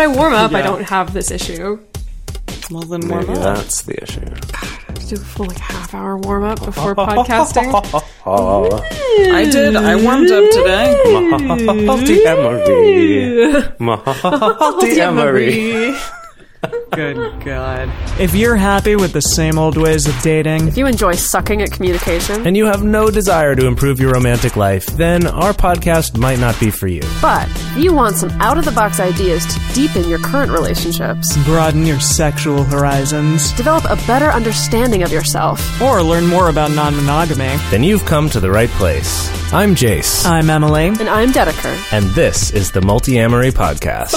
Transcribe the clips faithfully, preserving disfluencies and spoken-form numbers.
I warm up, Yeah. I don't have this issue. Well, then warm Maybe up. that's the issue. I have to do a full like half hour warm up before podcasting. Oh, I did. I warmed up today. Malty Emery. Malty Emery. Good God. If you're happy with the same old ways of dating, If you enjoy sucking at communication, And you have no desire to improve your romantic life, then our podcast might not be for you. but if you want some out-of-the-box ideas to deepen your current relationships, broaden your sexual horizons, develop a better understanding of yourself, or learn more about non-monogamy, Then you've come to the right place. I'm Jace, I'm Emily. and I'm Dedeker. and this is the Multi-Amory Podcast.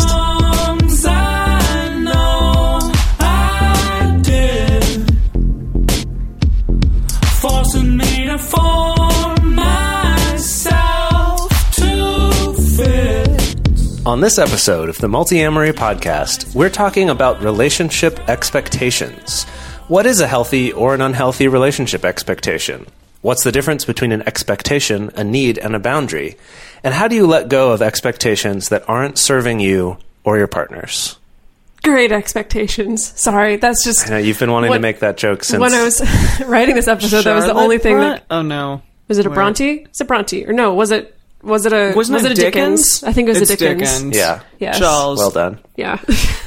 On this episode of the Multi-Amory Podcast, we're talking about relationship expectations. What is a healthy or an unhealthy relationship expectation? What's the difference between an expectation, a need, and a boundary? And how do you let go of expectations that aren't serving you or your partners? Great expectations. Sorry, that's just... I know you've been wanting What- to make that joke since... When I was writing this episode, that was the Charlotte only thing Bron- that... Oh, no. Was it a Wait. Bronte? Is it Bronte? Or no, was it... Was it a... Wasn't was it it a Dickens? Dickens? I think it was It's a Dickens. Dickens. Yeah. Yes. Charles. Well done. Yeah.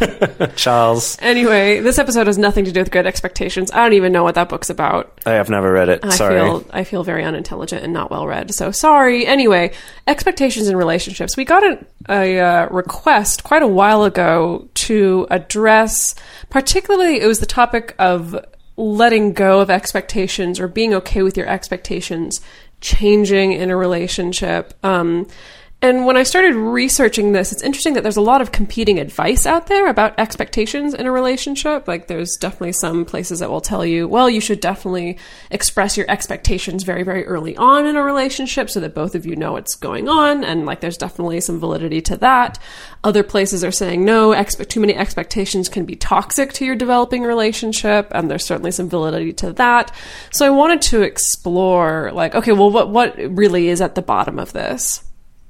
Charles. Anyway, this episode has nothing to do with Great Expectations. I don't even know what that book's about. I have never read it. I Sorry. feel I feel very unintelligent and not well read. So sorry. Anyway, expectations in relationships. We got a, a uh, request quite a while ago to address, particularly it was the topic of letting go of expectations or being okay with your expectations changing in a relationship. Um, and when I started researching this, it's interesting that there's a lot of competing advice out there about expectations in a relationship. Like there's definitely some places that will tell you, well, you should definitely express your expectations very, very early on in a relationship so that both of you know what's going on. And like there's definitely some validity to that. Other places are saying, no, expe- too many expectations can be toxic to your developing relationship. And there's certainly some validity to that. So I wanted to explore like, okay, well, what, what really is at the bottom of this?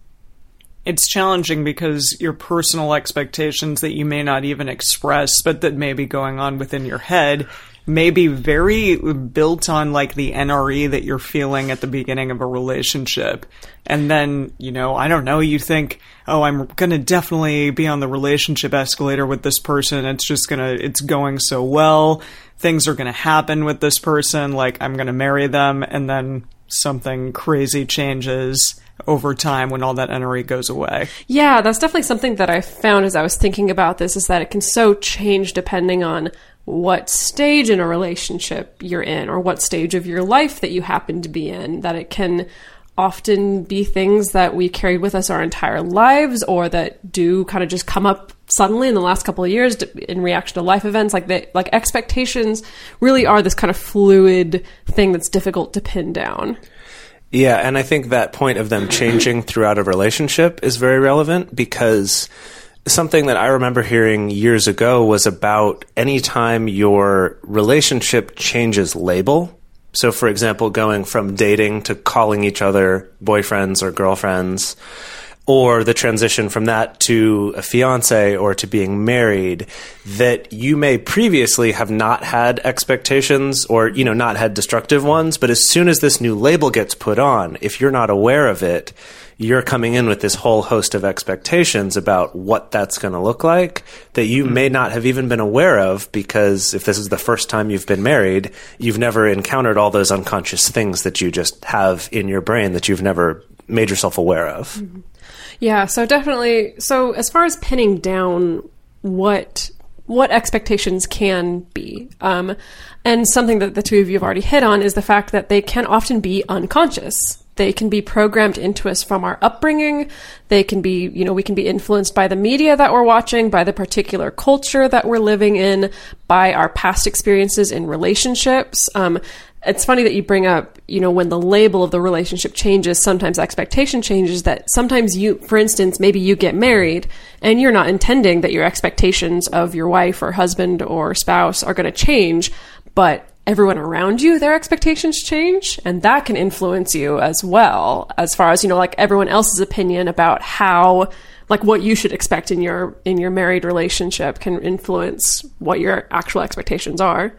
It's challenging because your personal expectations that you may not even express, but that may be going on within your head, may be very built on like the N R E that you're feeling at the beginning of a relationship. And then, you know, I don't know, you think, oh, I'm going to definitely be on the relationship escalator with this person. It's just going to, it's going so well. Things are going to happen with this person. Like, I'm going to marry them. And then something crazy changes over time when all that N R E goes away. Yeah, that's definitely something that I found as I was thinking about this, is that it can so change depending on what stage in a relationship you're in or what stage of your life that you happen to be in, that it can often be things that we carried with us our entire lives or that do kind of just come up suddenly in the last couple of years in reaction to life events. Like that, like expectations really are this kind of fluid thing that's difficult to pin down. Yeah, and I think that point of them changing throughout a relationship is very relevant, because something that I remember hearing years ago was about anytime your relationship changes label. So, for example, going from dating to calling each other boyfriends or girlfriends, or the transition from that to a fiance or to being married, that you may previously have not had expectations or, you know, not had destructive ones. But as soon as this new label gets put on, if you're not aware of it, you're coming in with this whole host of expectations about what that's going to look like that you mm-hmm. may not have even been aware of, because if this is the first time you've been married, you've never encountered all those unconscious things that you just have in your brain that you've never made yourself aware of. Mm-hmm. Yeah, so definitely. So as far as pinning down what what expectations can be, um, and something that the two of you have already hit on is the fact that they can often be unconscious. They can be programmed into us from our upbringing. They can be, you know, we can be influenced by the media that we're watching, by the particular culture that we're living in, by our past experiences in relationships. Um, it's funny that you bring up, you know, when the label of the relationship changes, sometimes expectation changes, that sometimes you, for instance, maybe you get married and you're not intending that your expectations of your wife or husband or spouse are going to change, but everyone around you, their expectations change, and that can influence you as well, as far as, you know, like everyone else's opinion about how, like what you should expect in your in your married relationship can influence what your actual expectations are.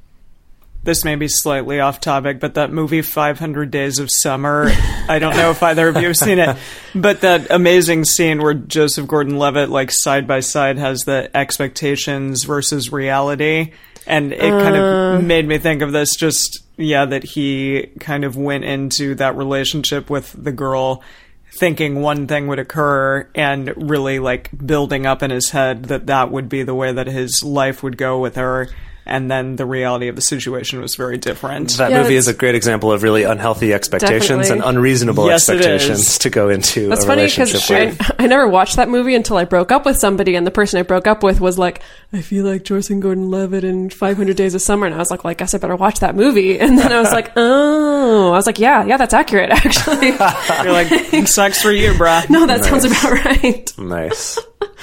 This may be slightly off topic, but that movie five hundred Days of Summer, I don't know if either of you have seen it, but that amazing scene where Joseph Gordon-Levitt, like side by side, has the expectations versus reality. And it uh, kind of made me think of this just, yeah, that he kind of went into that relationship with the girl thinking one thing would occur and really like building up in his head that that would be the way that his life would go with her. And then the reality of the situation was very different. That yeah, movie is a great example of really unhealthy expectations definitely. and unreasonable yes, expectations to go into That's a funny relationship with. I, I never watched that movie until I broke up with somebody, and the person I broke up with was like, I feel like Joseph Gordon-Levitt in five hundred Days of Summer. And I was like, well, I guess I better watch that movie. And then I was like, oh, I was like, yeah, yeah, that's accurate, actually. You're like, sucks for you, bruh. No, that Nice. sounds about right. Nice.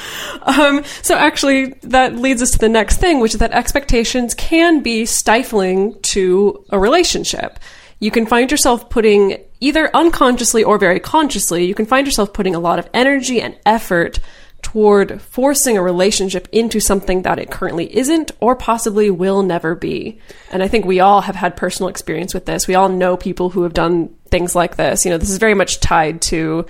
Um, so actually, that leads us to the next thing, which is that expectations can be stifling to a relationship. You can find yourself putting, either unconsciously or very consciously, you can find yourself putting a lot of energy and effort toward forcing a relationship into something that it currently isn't or possibly will never be. And I think we all have had personal experience with this. We all know people who have done things like this. You know, this is very much tied to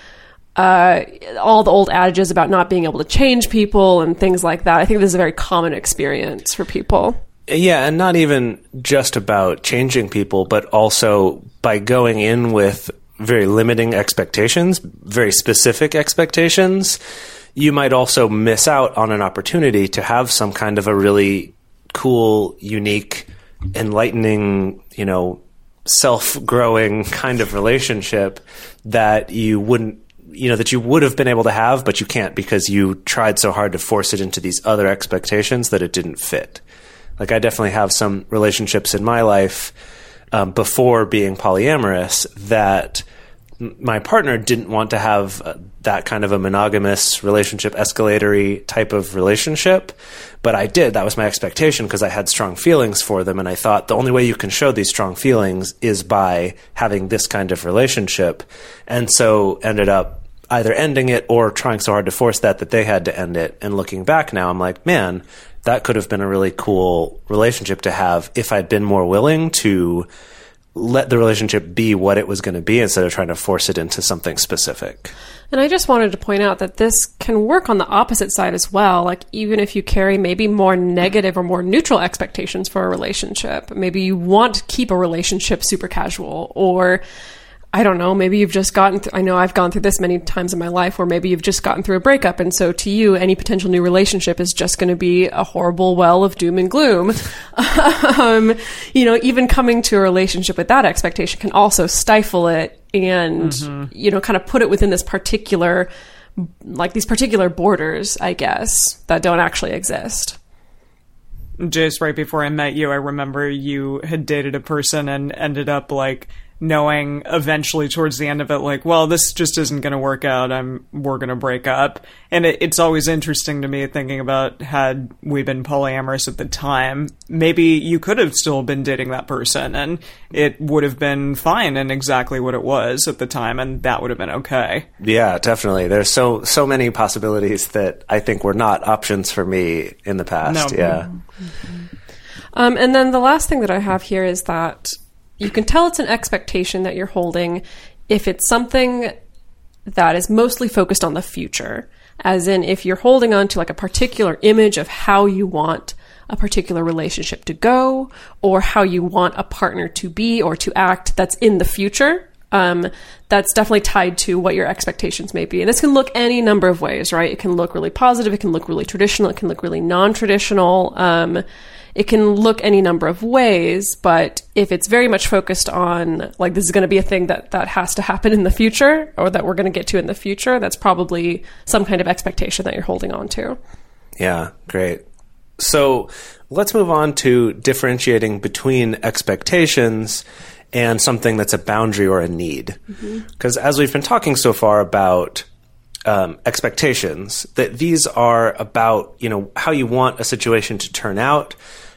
uh, all the old adages about not being able to change people and things like that. I think this is a very common experience for people. Yeah, and not even just about changing people, but also by going in with very limiting expectations, very specific expectations, you might also miss out on an opportunity to have some kind of a really cool, unique, enlightening, you know, self-growing kind of relationship that you wouldn't, you know, that you would have been able to have, but you can't because you tried so hard to force it into these other expectations that it didn't fit. Like, I definitely have some relationships in my life um, before being polyamorous that m- my partner didn't want to have uh, that kind of a monogamous relationship, escalatory type of relationship. But I did. That was my expectation because I had strong feelings for them. And I thought the only way you can show these strong feelings is by having this kind of relationship. And so ended up either ending it or trying so hard to force that that they had to end it. And looking back now, I'm like, man, that could have been a really cool relationship to have if I'd been more willing to let the relationship be what it was going to be instead of trying to force it into something specific. And I just wanted to point out that this can work on the opposite side as well. Like, even if you carry maybe more negative or more neutral expectations for a relationship, maybe you want to keep a relationship super casual, or I don't know, maybe you've just gotten through, I know I've gone through this many times in my life where maybe you've just gotten through a breakup. And so to you, any potential new relationship is just going to be a horrible well of doom and gloom. um, you know, even coming to a relationship with that expectation can also stifle it and, mm-hmm. you know, kind of put it within this particular, like these particular borders, I guess, that don't actually exist. Jace, right before I met you, I remember you had dated a person and ended up like knowing eventually towards the end of it, like, well, this just isn't going to work out. I'm, we're going to break up. And it, it's always interesting to me thinking about, had we been polyamorous at the time, maybe you could have still been dating that person and it would have been fine and exactly what it was at the time. And that would have been okay. Yeah, definitely. There's so, so many possibilities that I think were not options for me in the past. No. Yeah. Mm-hmm. Um, and then the last thing that I have here is that you can tell it's an expectation that you're holding if it's something that is mostly focused on the future. As in, if you're holding on to like a particular image of how you want a particular relationship to go, or how you want a partner to be or to act that's in the future, um, that's definitely tied to what your expectations may be. And this can look any number of ways, right? It can look really positive. It can look really traditional. It can look really non-traditional. Um, It can look any number of ways, but if it's very much focused on, like, this is going to be a thing that, that has to happen in the future, or that we're going to get to in the future, that's probably some kind of expectation that you're holding on to. Yeah, great. So let's move on to differentiating between expectations and something that's a boundary or a need. Because mm-hmm. as we've been talking so far about um, expectations, that these are about, you know, how you want a situation to turn out,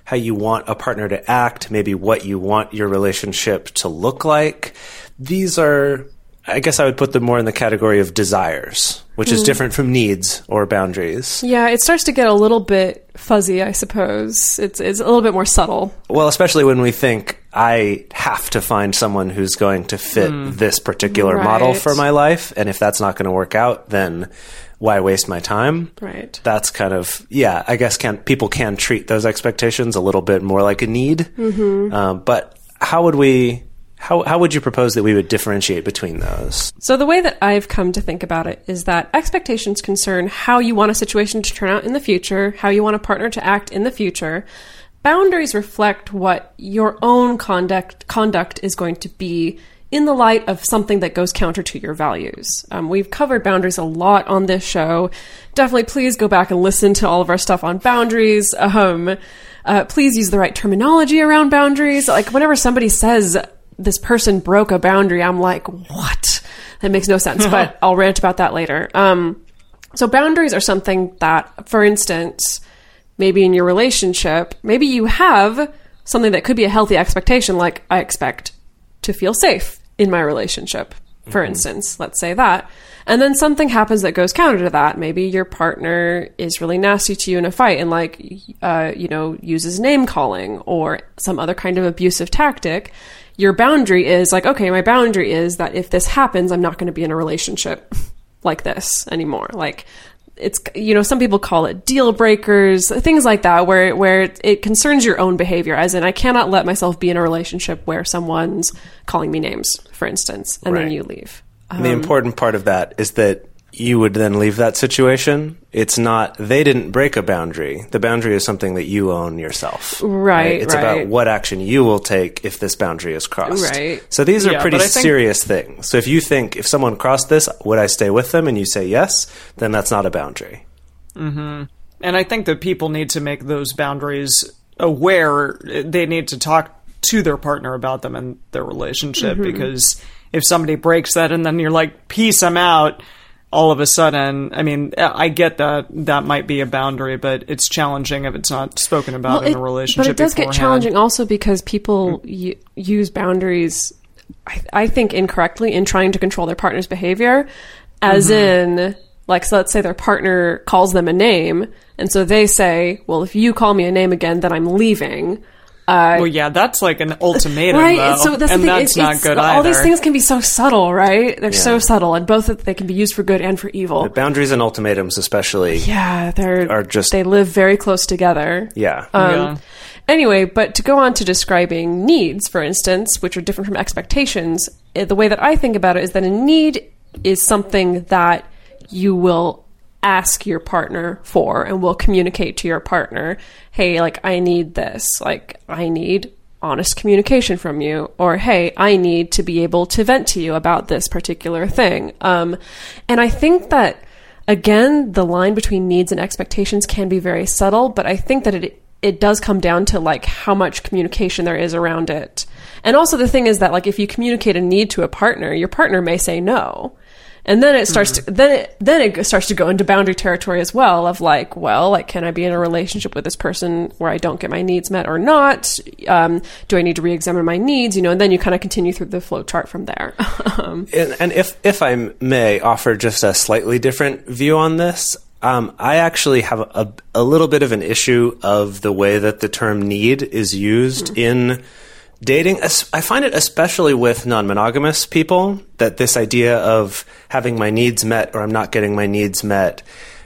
how you want a partner to act, maybe what you want your relationship to look like. These are, I guess I would put them more in the category of desires, which mm. is different from needs or boundaries. Yeah, it starts to get a little bit fuzzy, I suppose. It's it's a little bit more subtle. Well, especially when we think, I have to find someone who's going to fit mm. this particular right. model for my life, and if that's not going to work out, then why waste my time? Right. That's kind of, yeah, I guess can people can treat those expectations a little bit more like a need. Mm-hmm. Um, but how would we... How how would you propose that we would differentiate between those? So the way that I've come to think about it is that expectations concern how you want a situation to turn out in the future, how you want a partner to act in the future. Boundaries reflect what your own conduct conduct is going to be in the light of something that goes counter to your values. Um, we've covered boundaries a lot on this show. Definitely please go back and listen to all of our stuff on boundaries. Um, uh, please use the right terminology around boundaries. Like whenever somebody says this person broke a boundary, I'm like, what? That makes no sense, but I'll rant about that later. Um, so boundaries are something that, for instance, maybe in your relationship, maybe you have something that could be a healthy expectation, like I expect to feel safe in my relationship, for mm-hmm. instance, let's say that. And then something happens that goes counter to that. Maybe your partner is really nasty to you in a fight and like, uh, you know, uses name calling or some other kind of abusive tactic. Your boundary is like, okay, my boundary is that if this happens, I'm not going to be in a relationship like this anymore. Like it's, you know, some people call it deal breakers, things like that, where, where it, it concerns your own behavior. As in, I cannot let myself be in a relationship where someone's calling me names, for instance, and right. then you leave. Um, the important part of that is that you would then leave that situation. It's not, they didn't break a boundary. The boundary is something that you own yourself. Right, right? It's right. about what action you will take if this boundary is crossed. Right. So these are yeah, pretty think- serious things. So if you think, if someone crossed this, would I stay with them? And you say yes, then that's not a boundary. Mm-hmm. And I think that people need to make those boundaries aware. They need to talk to their partner about them and their relationship, mm-hmm. because if somebody breaks that and then you're like, peace, I'm out, all of a sudden, I mean, I get that that might be a boundary, but it's challenging if it's not spoken about well, in it, a relationship. But it does beforehand. get challenging also because people mm. y- use boundaries, I, I think, incorrectly in trying to control their partner's behavior, as mm-hmm. in, like, so let's say their partner calls them a name, and so they say, well, if you call me a name again, then I'm leaving. Uh, well, yeah, that's like an ultimatum, right? though, so that's and the thing. that's it's, not it's, good all either. All these things can be so subtle, right? They're yeah. so subtle, and both they can be used for good and for evil. The boundaries and ultimatums, especially, yeah, they're are just they live very close together. Yeah. Um, yeah. Anyway, but to go on to describing needs, for instance, which are different from expectations, the way that I think about it is that a need is something that you will ask your partner for and will communicate to your partner, hey, like, I need this. Like, I need honest communication from you, or hey, I need to be able to vent to you about this particular thing. Um, and I think that, again, the line between needs and expectations can be very subtle, but I think that it it does come down to like how much communication there is around it. And also the thing is that like if you communicate a need to a partner, your partner may say no. And then it starts mm-hmm. to, then it, then it starts to go into boundary territory as well of like, well, like, can I be in a relationship with this person where I don't get my needs met or not? Um, do I need to re-examine my needs? You know, and then you kind of continue through the flow chart from there. um, and, and if, if I may offer just a slightly different view on this, um, I actually have a, a little bit of an issue of the way that the term need is used mm-hmm. in dating. I find it especially with non-monogamous people that this idea of having my needs met or I'm not getting my needs met,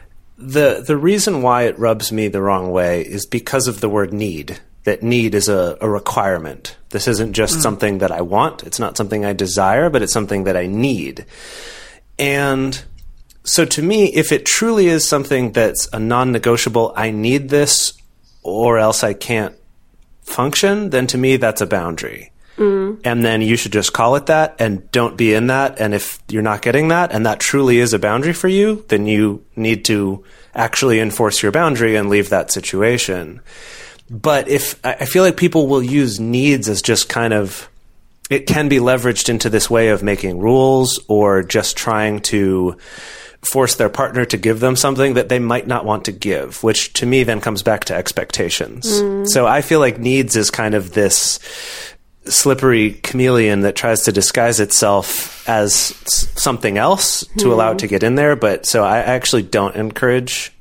the the reason why it rubs me the wrong way is because of the word need. That need is a, a requirement. This isn't just mm. something that I want. It's not something I desire, but it's something that I need. And so to me, if it truly is something that's a non-negotiable, I need this or else I can't function, then to me that's a boundary. Mm. And then you should just call it that and don't be in that. And if you're not getting that and that truly is a boundary for you, then you need to actually enforce your boundary and leave that situation. But if I feel like people will use needs as just kind of, it can be leveraged into this way of making rules or just trying to force their partner to give them something that they might not want to give, which to me then comes back to expectations. Mm. So I feel like needs is kind of this slippery chameleon that tries to disguise itself as something else to mm. allow it to get in there. But so I actually don't encourage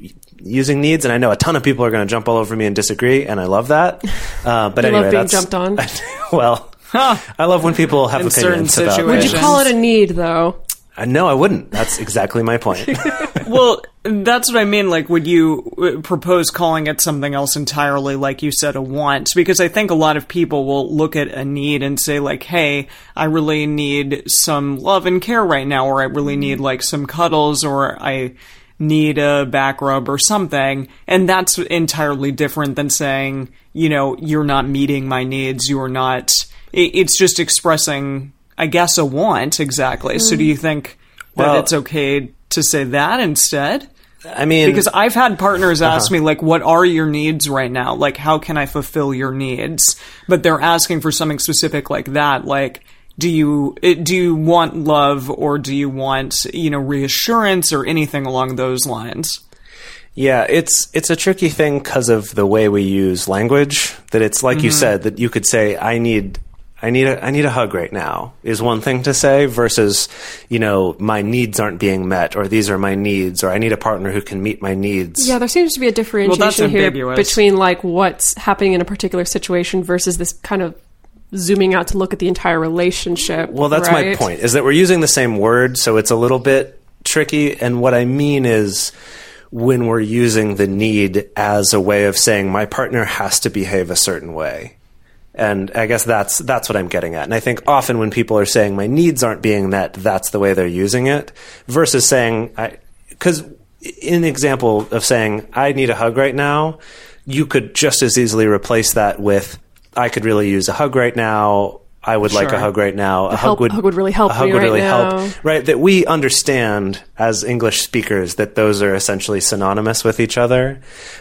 using needs, and I know a ton of people are going to jump all over me and disagree, and I love that. Uh, but you anyway, love being that's jumped on. Well, huh. I love when people have in opinions about. Would you call it a need, though? Uh, no, I wouldn't. That's exactly my point. Well, that's what I mean. Like, would you propose calling it something else entirely, like you said, a want? Because I think a lot of people will look at a need and say, like, hey, I really need some love and care right now, or I really need, like, some cuddles, or I need a back rub or something. And that's entirely different than saying, you know, you're not meeting my needs. You're not... It's just expressing... I guess a want, exactly. Mm. So do you think that well, it's okay to say that instead? I mean... Because I've had partners uh-huh. ask me, like, what are your needs right now? Like, how can I fulfill your needs? But they're asking for something specific like that. Like, do you do you want love, or do you want, you know, reassurance or anything along those lines? Yeah, it's it's a tricky thing because of the way we use language. That it's like mm-hmm. you said, that you could say, I need... I need a I need a hug right now is one thing to say versus, you know, my needs aren't being met, or these are my needs, or I need a partner who can meet my needs. Yeah, there seems to be a differentiation well, here between like what's happening in a particular situation versus this kind of zooming out to look at the entire relationship. Well, that's right? my point, is that we're using the same word, so it's a little bit tricky. And what I mean is when we're using the need as a way of saying my partner has to behave a certain way. And I guess that's that's what I'm getting at. And I think often when people are saying my needs aren't being met, that's the way they're using it, versus saying, because in an example of saying, I need a hug right now, you could just as easily replace that with, I could really use a hug right now. I would sure. like a hug right now. A help, hug would hug would really help. A hug me would right really now. help. Right. That we understand as English speakers that those are essentially synonymous with each other.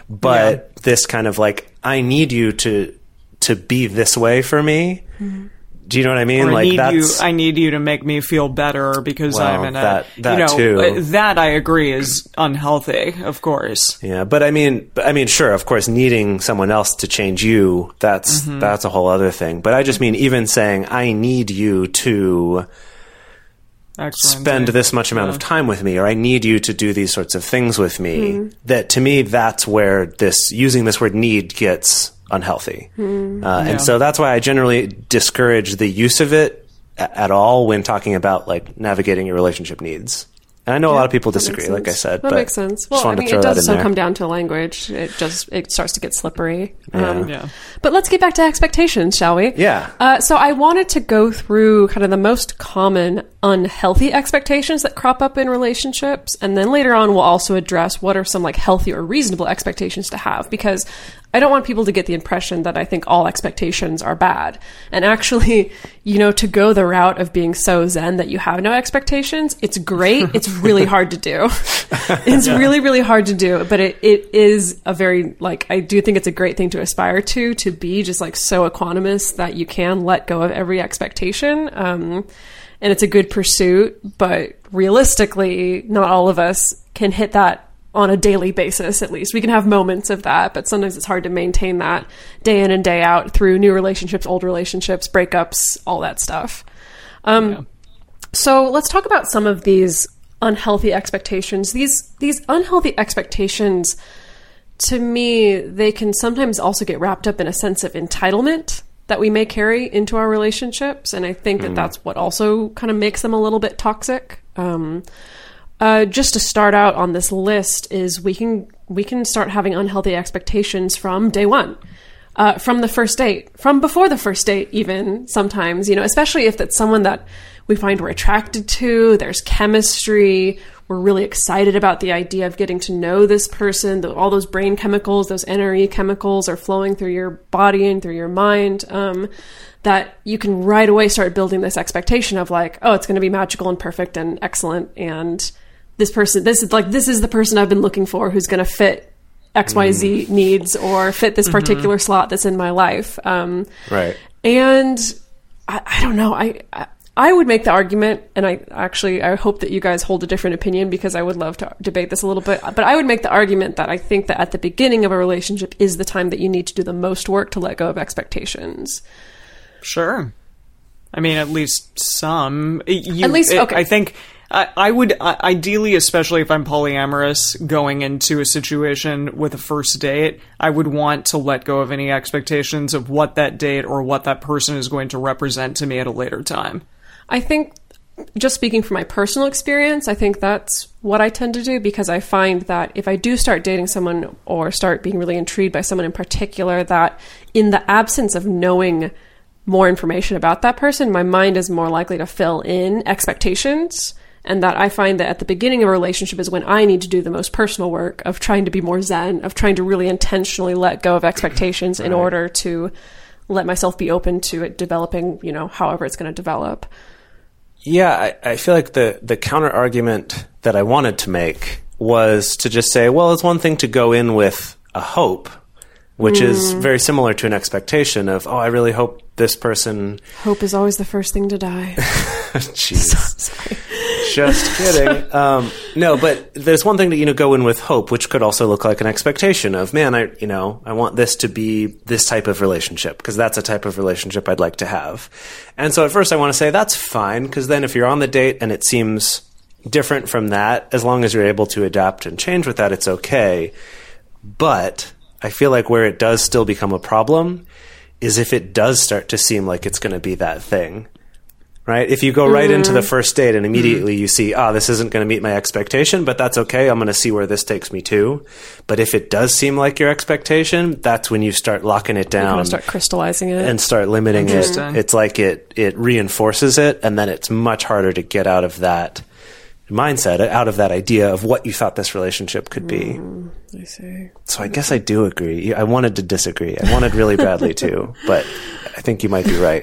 But yeah. this kind of like, I need you to to be this way for me. Mm-hmm. Do you know what I mean? Or like I need that's, you, I need you to make me feel better because well, I'm in a, that, that you know, too. that I agree is unhealthy, of course. Yeah, but I mean, I mean, sure, of course, needing someone else to change you, that's, mm-hmm. that's a whole other thing. But I just mean even saying, I need you to Excellent. spend this much amount yeah. of time with me, or I need you to do these sorts of things with me, mm-hmm. that to me, that's where this, using this word need gets unhealthy. Mm, uh, yeah. And so that's why I generally discourage the use of it a- at all when talking about like navigating your relationship needs. And I know yeah, a lot of people disagree, like I said. That but makes sense. Well, I mean, it does so come down to language. It just it starts to get slippery. Yeah. Um, yeah. But let's get back to expectations, shall we? Yeah. Uh, so I wanted to go through kind of the most common unhealthy expectations that crop up in relationships, and then later on we'll also address what are some like healthy or reasonable expectations to have, because I don't want people to get the impression that I think all expectations are bad. And actually, you know, to go the route of being so zen that you have no expectations, it's great. It's really hard to do. It's yeah. really, really hard to do. But it, it is a very, like, I do think it's a great thing to aspire to, to be just like so equanimous that you can let go of every expectation. Um, and it's a good pursuit, but realistically, not all of us can hit that on a daily basis. At least we can have moments of that, but sometimes it's hard to maintain that day in and day out through new relationships, old relationships, breakups, all that stuff. Um, yeah. So let's talk about some of these unhealthy expectations. These these unhealthy expectations, to me, they can sometimes also get wrapped up in a sense of entitlement that we may carry into our relationships, and I think that mm. that's what also kind of makes them a little bit toxic. Um, Uh, just to start out on this list is we can we can start having unhealthy expectations from day one, uh, from the first date, from before the first date even sometimes, you know, especially if it's someone that we find we're attracted to, there's chemistry, we're really excited about the idea of getting to know this person, the, all those brain chemicals, those N R E chemicals are flowing through your body and through your mind, um, that you can right away start building this expectation of like, oh, it's going to be magical and perfect and excellent, and this person, this is like, this is the person I've been looking for who's going to fit X Y Z mm. needs or fit this particular mm-hmm. slot that's in my life. Um, right. And I, I don't know. I, I I would make the argument, and I actually, I hope that you guys hold a different opinion because I would love to debate this a little bit, but I would make the argument that I think that at the beginning of a relationship is the time that you need to do the most work to let go of expectations. Sure. I mean, at least some. You, at least, okay. I think I, I would, I, ideally, especially if I'm polyamorous, going into a situation with a first date, I would want to let go of any expectations of what that date or what that person is going to represent to me at a later time. I think, just speaking from my personal experience, I think that's what I tend to do, because I find that if I do start dating someone or start being really intrigued by someone in particular, that in the absence of knowing more information about that person, my mind is more likely to fill in expectations. And that I find that at the beginning of a relationship is when I need to do the most personal work of trying to be more zen, of trying to really intentionally let go of expectations right. in order to let myself be open to it developing, you know, however it's going to develop. Yeah, I, I feel like the, the counter argument that I wanted to make was to just say, well, it's one thing to go in with a hope, which mm. is very similar to an expectation of, oh, I really hope this person... Hope is always the first thing to die. Jeez. Sorry. Just kidding. Um, no, but there's one thing to, you know, go in with hope, which could also look like an expectation of, man, I, you know, I want this to be this type of relationship because that's a type of relationship I'd like to have. And so at first I want to say that's fine, because then if you're on the date and it seems different from that, as long as you're able to adapt and change with that, it's okay. But I feel like where it does still become a problem is if it does start to seem like it's going to be that thing. Right? If you go right mm-hmm. into the first date and immediately mm-hmm. you see, ah, oh, this isn't going to meet my expectation, but that's okay. I'm going to see where this takes me to. But if it does seem like your expectation, that's when you start locking it down. You start crystallizing it. And start limiting it. It's like it, it reinforces it, and then it's much harder to get out of that mindset, out of that idea of what you thought this relationship could be. Mm, I see. So I guess I do agree. I wanted to disagree. I wanted really badly to, but I think you might be right.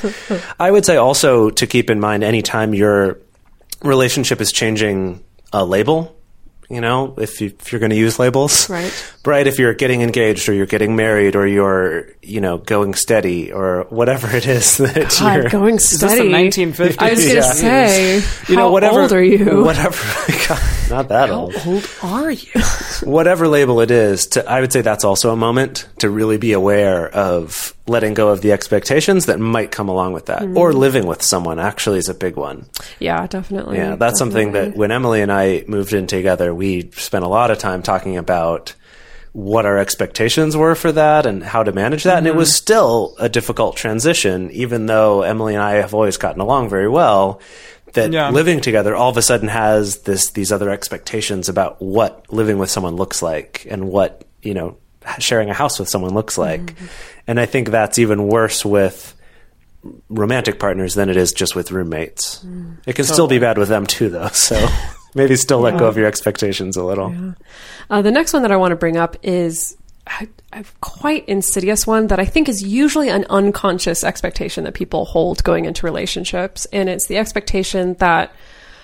I would say also to keep in mind anytime your relationship is changing a label, you know, if, you, if you're going to use labels. Right. Right. If you're getting engaged or you're getting married or you're, you know, going steady or whatever it is that God, you're going steady. Is this the nineteen fifties? I was going to yeah. say, you how know, whatever, old are you? Whatever. God, not that how old. How old are you? Whatever label it is, to, I would say that's also a moment to really be aware of letting go of the expectations that might come along with that. Mm. Or living with someone actually is a big one. Yeah, definitely. Yeah, that's definitely. something that when Emily and I moved in together, we spent a lot of time talking about what our expectations were for that and how to manage that. Mm-hmm. And it was still a difficult transition, even though Emily and I have always gotten along very well. That yeah. living together all of a sudden has this these other expectations about what living with someone looks like and what, you know, sharing a house with someone looks like. Mm-hmm. And I think that's even worse with romantic partners than it is just with roommates. Mm. It can totally. still be bad with them too, though. So maybe still let yeah. go of your expectations a little. Yeah. Uh, the next one that I want to bring up is a, a quite insidious one that I think is usually an unconscious expectation that people hold going into relationships. And it's the expectation that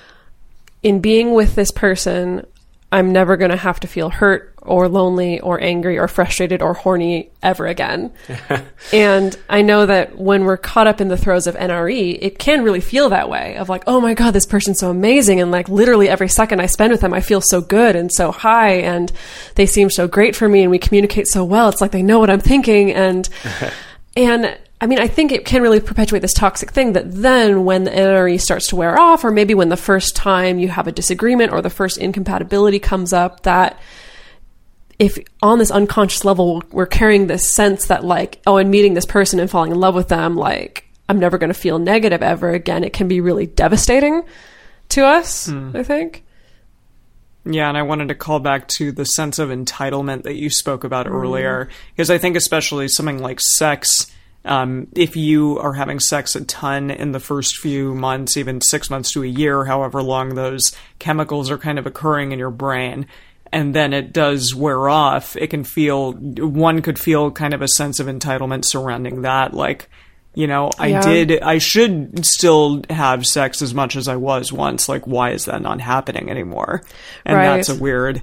in being with this person, I'm never going to have to feel hurt or lonely or angry or frustrated or horny ever again. And I know that when we're caught up in the throes of N R E, it can really feel that way of like, oh my God, this person's so amazing. And like literally every second I spend with them, I feel so good and so high and they seem so great for me and we communicate so well. It's like they know what I'm thinking. And, and I mean, I think it can really perpetuate this toxic thing that then when the N R E starts to wear off, or maybe when the first time you have a disagreement or the first incompatibility comes up, that if on this unconscious level, we're carrying this sense that like, oh, and meeting this person and falling in love with them, like, I'm never going to feel negative ever again. It can be really devastating to us, mm. I think. Yeah, and I wanted to call back to the sense of entitlement that you spoke about mm. earlier, because I think especially something like sex, um, if you are having sex a ton in the first few months, even six months to a year, however long those chemicals are kind of occurring in your brain, and then it does wear off, it can feel, one could feel kind of a sense of entitlement surrounding that. Like, you know, I yeah. did, I should still have sex as much as I was once. Like, why is that not happening anymore? And right. that's a weird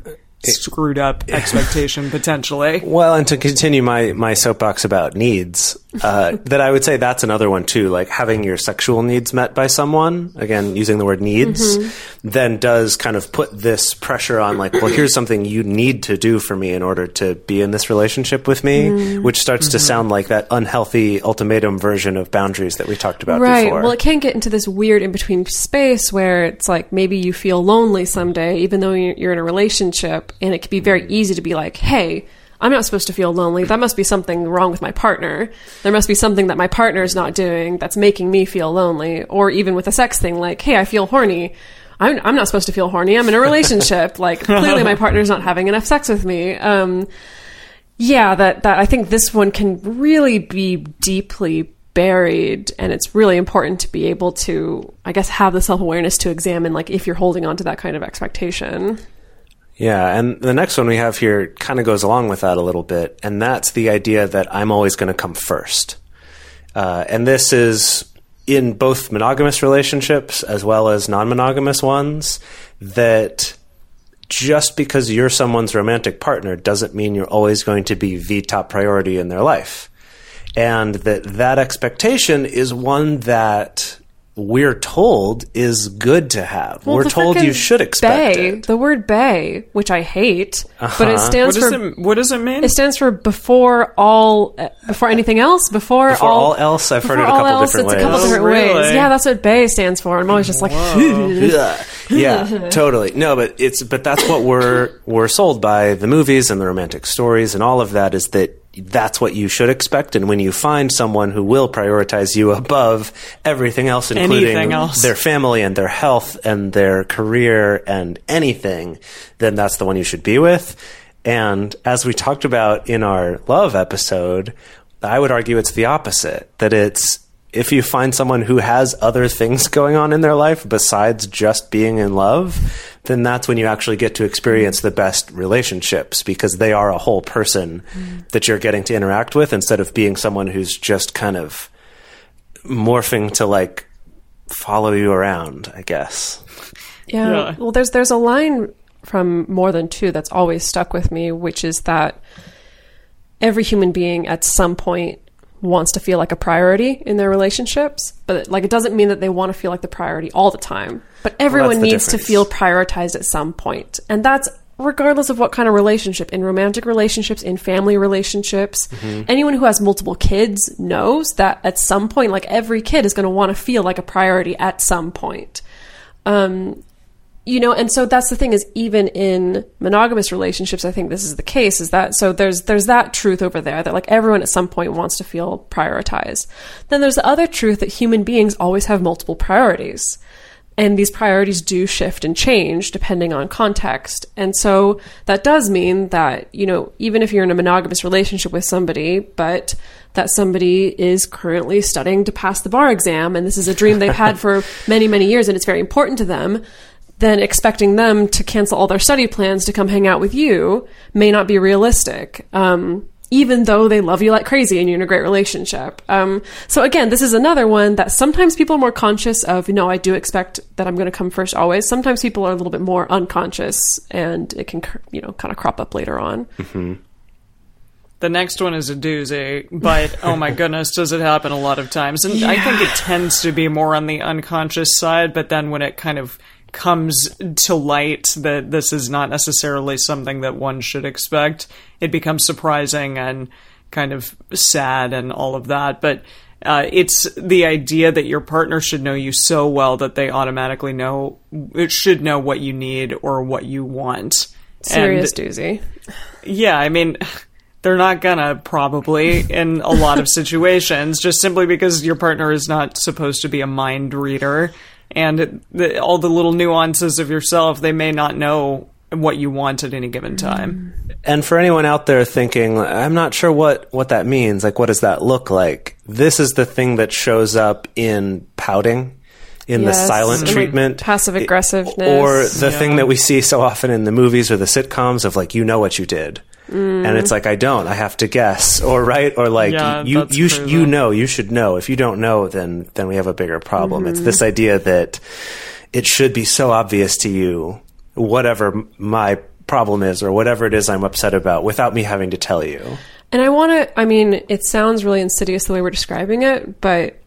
screwed up expectation potentially. Well, and to continue my, my soapbox about needs, uh, that I would say that's another one too, like having your sexual needs met by someone, again, using the word needs, mm-hmm. then does kind of put this pressure on like, well, here's something you need to do for me in order to be in this relationship with me, mm-hmm. which starts mm-hmm. to sound like that unhealthy ultimatum version of boundaries that we talked about right. before. Well, it can get into this weird in-between space where it's like maybe you feel lonely someday, even though you're in a relationship. And it can be very easy to be like, hey, I'm not supposed to feel lonely. That must be something wrong with my partner. There must be something that my partner is not doing that's making me feel lonely. Or even with a sex thing, like, hey, I feel horny. I'm, I'm not supposed to feel horny. I'm in a relationship. Like, clearly my partner's not having enough sex with me. Um, yeah, that, that I think this one can really be deeply buried, and it's really important to be able to, I guess, have the self-awareness to examine, like, if you're holding on to that kind of expectation. Yeah, and the next one we have here kind of goes along with that a little bit, and that's the idea that I'm always going to come first. Uh, and this is in both monogamous relationships as well as non-monogamous ones, that just because you're someone's romantic partner doesn't mean you're always going to be the top priority in their life. And that that expectation is one that we're told is good to have. Well, we're told you should expect bae, it. The word bae, which I hate, uh-huh. but it stands what for... It, what does it mean? It stands for before all... Uh, before anything else? Before, before all... all else? I've heard it a couple else, different it's ways. a couple oh, different really? ways. Yeah, that's what bae stands for. I'm always just like... yeah, yeah, totally. No, but it's but that's what we're we're sold by the movies and the romantic stories and all of that, is that that's what you should expect. And when you find someone who will prioritize you above everything else, including else. their family and their health and their career and anything, then that's the one you should be with. And as we talked about in our love episode, I would argue it's the opposite, that it's if you find someone who has other things going on in their life besides just being in love, then that's when you actually get to experience the best relationships, because they are a whole person mm. that you're getting to interact with, instead of being someone who's just kind of morphing to like follow you around, I guess. Yeah. yeah. Well, there's there's a line from More Than Two that's always stuck with me, which is that every human being at some point wants to feel like a priority in their relationships, but like it doesn't mean that they want to feel like the priority all the time. But everyone well, needs difference. to feel prioritized at some point. And that's regardless of what kind of relationship. In romantic relationships, in family relationships, mm-hmm. anyone who has multiple kids knows that at some point, like every kid is going to want to feel like a priority at some point. Um, You know, and so that's the thing, is even in monogamous relationships, I think this is the case, is that, so there's, there's that truth over there that like everyone at some point wants to feel prioritized. Then there's the other truth that human beings always have multiple priorities. And these priorities do shift and change depending on context. And so that does mean that, you know, even if you're in a monogamous relationship with somebody, but that somebody is currently studying to pass the bar exam, and this is a dream they've had for many, many years, and it's very important to them, then expecting them to cancel all their study plans to come hang out with you may not be realistic, um, even though they love you like crazy and you're in a great relationship. Um, so again, this is another one that sometimes people are more conscious of, you know, I do expect that I'm going to come first always. Sometimes people are a little bit more unconscious, and it can, you know, kind of crop up later on. Mm-hmm. The next one is a doozy, but oh my goodness, does it happen a lot of times. And yeah. I think it tends to be more on the unconscious side, but then when it kind of comes to light that this is not necessarily something that one should expect, it becomes surprising and kind of sad and all of that. But uh, it's the idea that your partner should know you so well that they automatically know, it should know what you need or what you want. Serious and, doozy. Yeah, I mean, they're not gonna, probably, in a lot of situations, just simply because your partner is not supposed to be a mind reader. And the, all the little nuances of yourself, they may not know what you want at any given time. And for anyone out there thinking, I'm not sure what, what that means, like, what does that look like? This is the thing that shows up in pouting, in yes. the silent and treatment. Like passive aggressiveness. Or the yeah. thing that we see so often in the movies or the sitcoms of, like, you know what you did. Mm. And it's like, I don't, I have to guess, or right, or like, yeah, you you true, you know, you should know. If you don't know, then then we have a bigger problem. Mm-hmm. It's this idea that it should be so obvious to you, whatever my problem is or whatever it is I'm upset about without me having to tell you. And I want to, I mean, it sounds really insidious the way we're describing it, but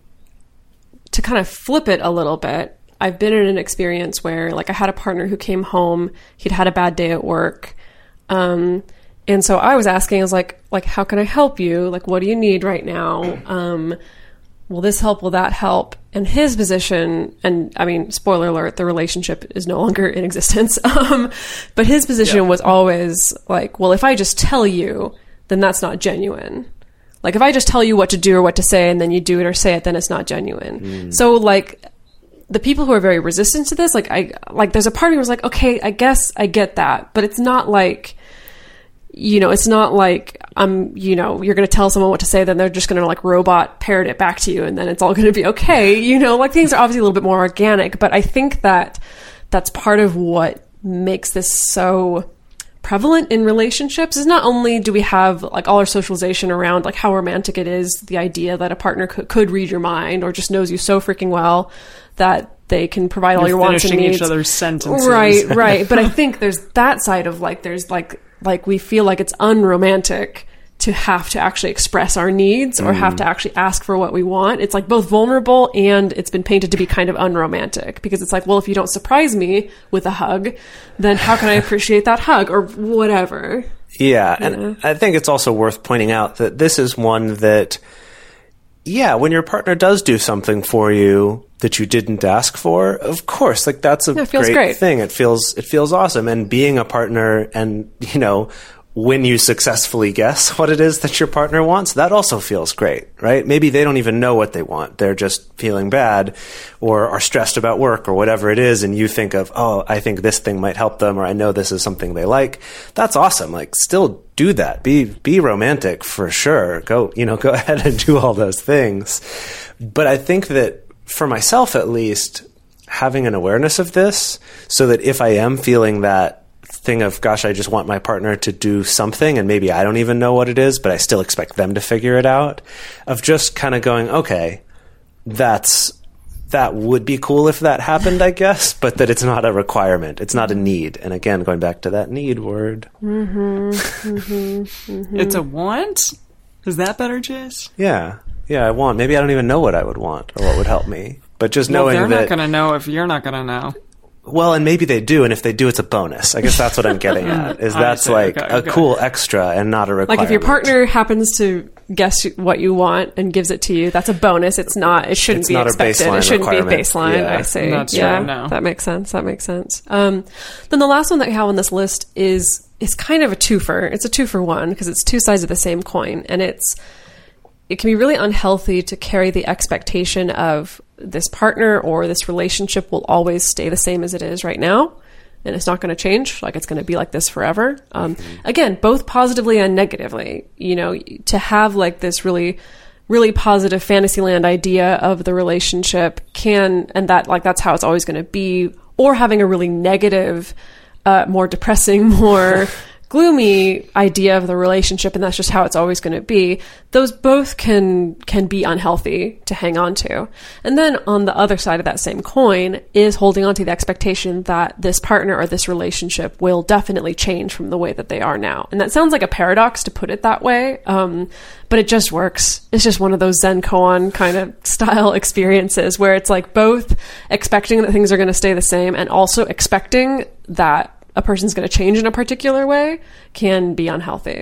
to kind of flip it a little bit, I've been in an experience where, like, I had a partner who came home, he'd had a bad day at work, um, and so I was asking, I was like, like, how can I help you? Like, what do you need right now? Um, will this help? Will that help? And his position, and I mean, spoiler alert, the relationship is no longer in existence. um, but his position yeah. was always like, well, if I just tell you, then that's not genuine. Like, if I just tell you what to do or what to say and then you do it or say it, then it's not genuine. Mm. So, like, the people who are very resistant to this, like, I, like, there's a part of me who was like, okay, I guess I get that, but it's not like, you know, it's not like, um, you know, you're going to tell someone what to say, then they're just going to, like, robot parrot it back to you, and then it's all going to be okay. You know, like, things are obviously a little bit more organic, but I think that that's part of what makes this so prevalent in relationships is not only do we have, like, all our socialization around, like, how romantic it is, the idea that a partner could, could read your mind or just knows you so freaking well that they can provide all You're your wants and needs. Finishing each other's sentences. Right, right. But I think there's that side of, like, there's, like, like we feel like it's unromantic to have to actually express our needs or mm. have to actually ask for what we want. It's, like, both vulnerable and it's been painted to be kind of unromantic because it's like, well, if you don't surprise me with a hug, then how can I appreciate that hug or whatever? Yeah. And know? I think it's also worth pointing out that this is one that, yeah, when your partner does do something for you that you didn't ask for, of course, like, that's a it great, great thing. It feels, it feels awesome. And being a partner and, you know, when you successfully guess what it is that your partner wants, that also feels great, right? Maybe they don't even know what they want. They're just feeling bad or are stressed about work or whatever it is. And you think of, oh, I think this thing might help them, or I know this is something they like. That's awesome. Like, still do that. Be, be romantic for sure. Go, you know, go ahead and do all those things. But I think that for myself, at least, having an awareness of this so that if I am feeling that thing of, gosh, I just want my partner to do something and maybe I don't even know what it is, but I still expect them to figure it out, of just kind of going, okay, that's, that would be cool if that happened, I guess, but that it's not a requirement. It's not a need. And again, going back to that need word. Mm-hmm, mm-hmm, mm-hmm. It's a want? Is that better, Jace? Yeah. Yeah, I want. Maybe I don't even know what I would want or what would help me. But just well, knowing they're that... they're not going to know if you're not going to know. Well, and maybe they do, and if they do, it's a bonus. I guess that's what I'm getting at, is that's see, like okay, okay. a cool extra and not a requirement. Like, if your partner happens to guess what you want and gives it to you, that's a bonus. It's not, it shouldn't it's be not expected. A baseline it shouldn't requirement. be a baseline, yeah. I say. That's yeah, right, no. That makes sense. That makes sense. Um, then the last one that we have on this list is, is kind of a twofer. It's a two for one, because it's two sides of the same coin, and it's, it can be really unhealthy to carry the expectation of this partner or this relationship will always stay the same as it is right now, and it's not going to change. Like, it's going to be like this forever. Um, mm-hmm. Again, both positively and negatively. You know, to have, like, this really, really positive Fantasyland idea of the relationship can, and that, like, that's how it's always going to be, or having a really negative, uh, more depressing, more gloomy idea of the relationship, and that's just how it's always going to be. Those both can can be unhealthy to hang on to. And then on the other side of that same coin is holding on to the expectation that this partner or this relationship will definitely change from the way that they are now. And that sounds like a paradox to put it that way, um, but it just works. It's just one of those Zen koan kind of style experiences where it's like both expecting that things are going to stay the same and also expecting that a person's going to change in a particular way can be unhealthy.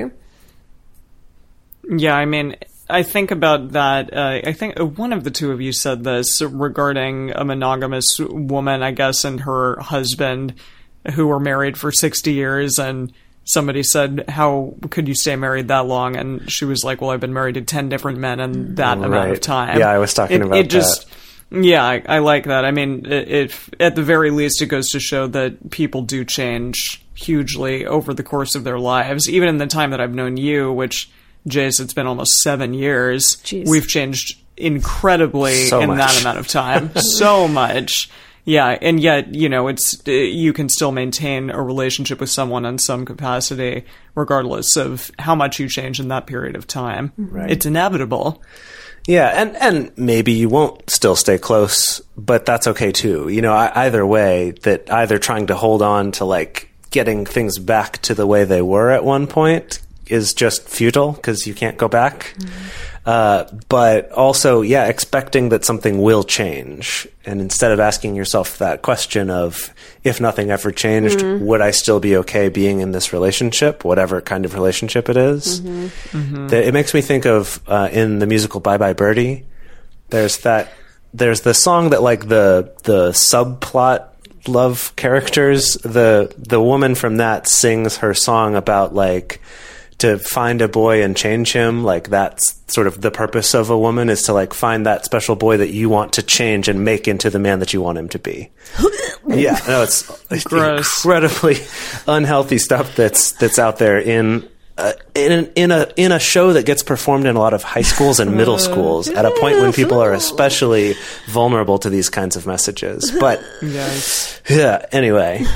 Yeah, I mean, I think about that. Uh, I think one of the two of you said this regarding a monogamous woman, I guess, and her husband who were married for sixty years. And somebody said, how could you stay married that long? And she was like, well, I've been married to ten different men in that right. amount of time. Yeah, I was talking it, about it just, that. Yeah, I, I like that. I mean, if at the very least, it goes to show that people do change hugely over the course of their lives. Even in the time that I've known you, which, Jace, it's been almost seven years. Jeez. We've changed incredibly so in much. that amount of time. So much. Yeah, and yet, you know, it's you can still maintain a relationship with someone in some capacity, regardless of how much you change in that period of time. Right. It's inevitable. Yeah, and, and maybe you won't still stay close, but that's okay too. You know, I, either way, that either trying to hold on to, like, getting things back to the way they were at one point is just futile because you can't go back. Mm-hmm. Uh, but also, yeah, expecting that something will change. And instead of asking yourself that question of, if nothing ever changed, mm-hmm. would I still be okay being in this relationship, whatever kind of relationship it is? Mm-hmm. Mm-hmm. It makes me think of, uh, in the musical Bye Bye Birdie, there's that, there's the song that like the, the subplot love characters, the, the woman from that sings her song about like, to find a boy and change him, like that's sort of the purpose of a woman, is to like find that special boy that you want to change and make into the man that you want him to be. Yeah, no, it's, it's incredibly unhealthy stuff that's that's out there in uh, in in a in a show that gets performed in a lot of high schools and middle schools at a point when people are especially vulnerable to these kinds of messages. But yes. yeah, anyway.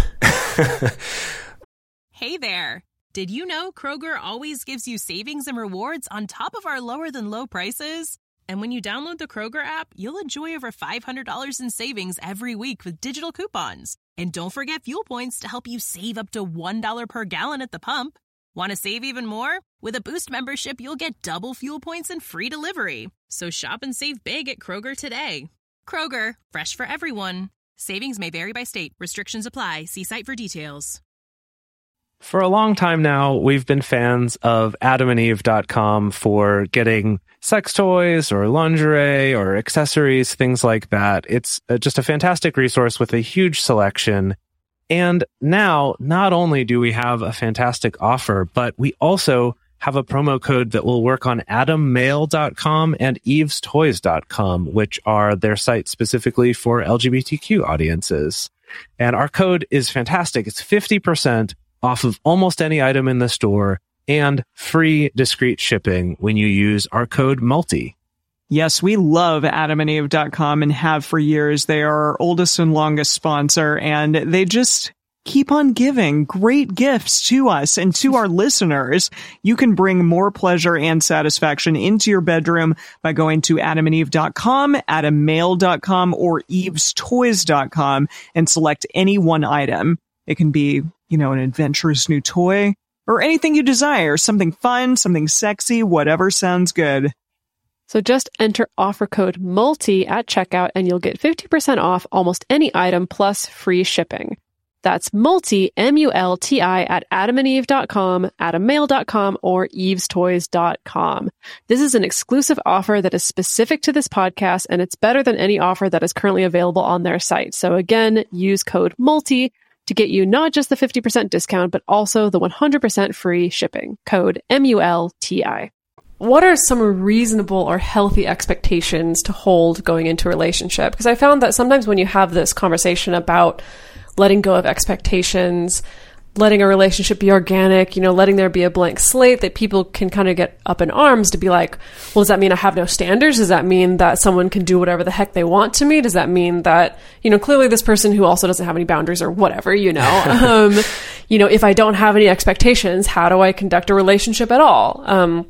Hey there. Did you know Kroger always gives you savings and rewards on top of our lower-than-low prices? And when you download the Kroger app, you'll enjoy over five hundred dollars in savings every week with digital coupons. And don't forget fuel points to help you save up to one dollar per gallon at the pump. Want to save even more? With a Boost membership, you'll get double fuel points and free delivery. So shop and save big at Kroger today. Kroger, fresh for everyone. Savings may vary by state. Restrictions apply. See site for details. For a long time now, we've been fans of adam and eve dot com for getting sex toys or lingerie or accessories, things like that. It's just a fantastic resource with a huge selection. And now, not only do we have a fantastic offer, but we also have a promo code that will work on adam mail dot com and eves toys dot com, which are their sites specifically for L G B T Q audiences. And our code is fantastic. It's fifty percent off of almost any item in the store and free discreet shipping when you use our code MULTI. Yes, we love adam and eve dot com and have for years. They are our oldest and longest sponsor, and they just keep on giving great gifts to us and to our listeners. You can bring more pleasure and satisfaction into your bedroom by going to adam and eve dot com, adam mail dot com, or eves toys dot com and select any one item. It can be, you know, an adventurous new toy or anything you desire, something fun, something sexy, whatever sounds good. So just enter offer code MULTI at checkout and you'll get fifty percent off almost any item plus free shipping. That's MULTI, M U L T I, at adam and eve dot com, adam mail dot com, or eves toys dot com. This is an exclusive offer that is specific to this podcast, and it's better than any offer that is currently available on their site. So again, use code MULTI to get you not just the fifty percent discount, but also the one hundred percent free shipping. Code M U L T I. What are some reasonable or healthy expectations to hold going into a relationship? Because I found that sometimes when you have this conversation about letting go of expectations, letting a relationship be organic, you know, letting there be a blank slate, that people can kind of get up in arms to be like, well, does that mean I have no standards? Does that mean that someone can do whatever the heck they want to me? Does that mean that, you know, clearly this person who also doesn't have any boundaries or whatever, you know, um, you know, if I don't have any expectations, how do I conduct a relationship at all? Um,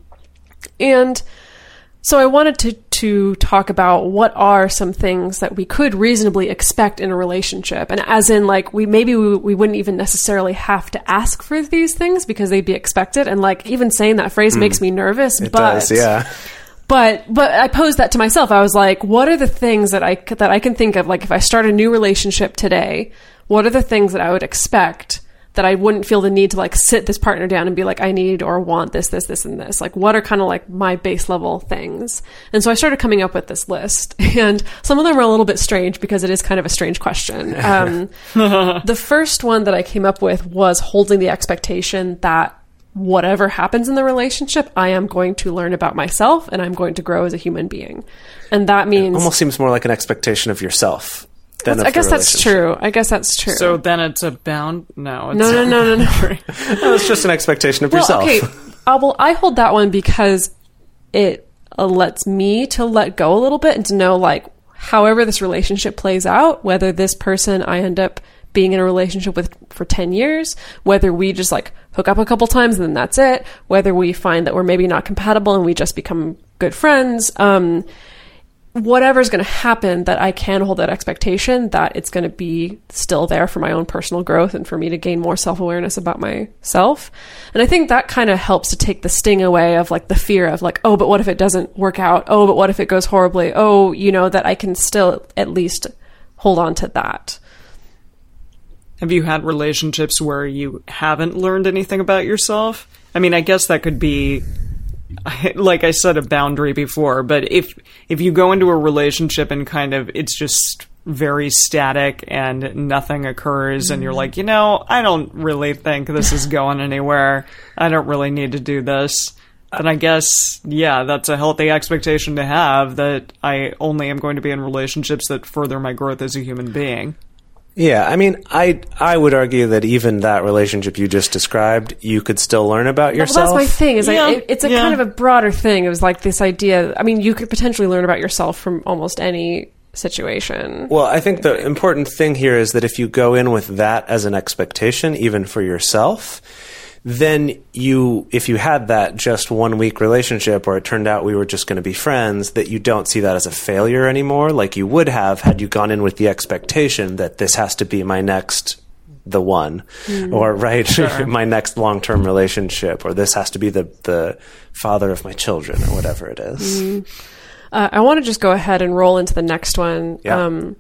and so I wanted to, to talk about what are some things that we could reasonably expect in a relationship. And as in, like, we maybe we, we wouldn't even necessarily have to ask for these things because they'd be expected. And like, even saying that phrase mm. makes me nervous. It but, does, yeah. But, but I posed that to myself. I was like, what are the things that I, that I can think of? Like, if I start a new relationship today, what are the things that I would expect that I wouldn't feel the need to like sit this partner down and be like, I need or want this, this, this, and this. Like, what are kind of like my base level things? And so I started coming up with this list, and some of them are a little bit strange because it is kind of a strange question. Um, the first one that I came up with was holding the expectation that whatever happens in the relationship, I am going to learn about myself and I'm going to grow as a human being. And that means... It almost seems more like an expectation of yourself. I guess that's true. I guess that's true. So then it's a bound? No. It's no, no, no, no, no. No, it's just an expectation of well, yourself. Okay. Uh, well, I hold that one because it uh, lets me to let go a little bit and to know, like, however this relationship plays out, whether this person I end up being in a relationship with for ten years, whether we just like hook up a couple times and then that's it, whether we find that we're maybe not compatible and we just become good friends. Um, whatever's going to happen, that I can hold that expectation that it's going to be still there for my own personal growth and for me to gain more self-awareness about myself. And I think that kind of helps to take the sting away of like the fear of like, oh, but what if it doesn't work out? Oh, but what if it goes horribly? Oh, you know, that I can still at least hold on to that. Have you had relationships where you haven't learned anything about yourself? I mean, I guess that could be, like I said, a boundary before, but if if you go into a relationship and kind of it's just very static and nothing occurs mm-hmm. and you're like, you know, I don't really think this is going anywhere. I don't really need to do this. And I guess, yeah, that's a healthy expectation to have, that I only am going to be in relationships that further my growth as a human being. Yeah, I mean, I I would argue that even that relationship you just described, you could still learn about yourself. Well, that's my thing. Is yeah, like it, it's a yeah. kind of a broader thing. It was like this idea. I mean, you could potentially learn about yourself from almost any situation. Well, I think the important thing here is that if you go in with that as an expectation, even for yourself, then you, if you had that just one week relationship or it turned out we were just going to be friends, that you don't see that as a failure anymore, like you would have had you gone in with the expectation that this has to be my next, the one, mm. or right, sure. my next long-term relationship, or this has to be the, the father of my children, or whatever it is. Mm. Uh, I want to just go ahead and roll into the next one. Yeah. Um,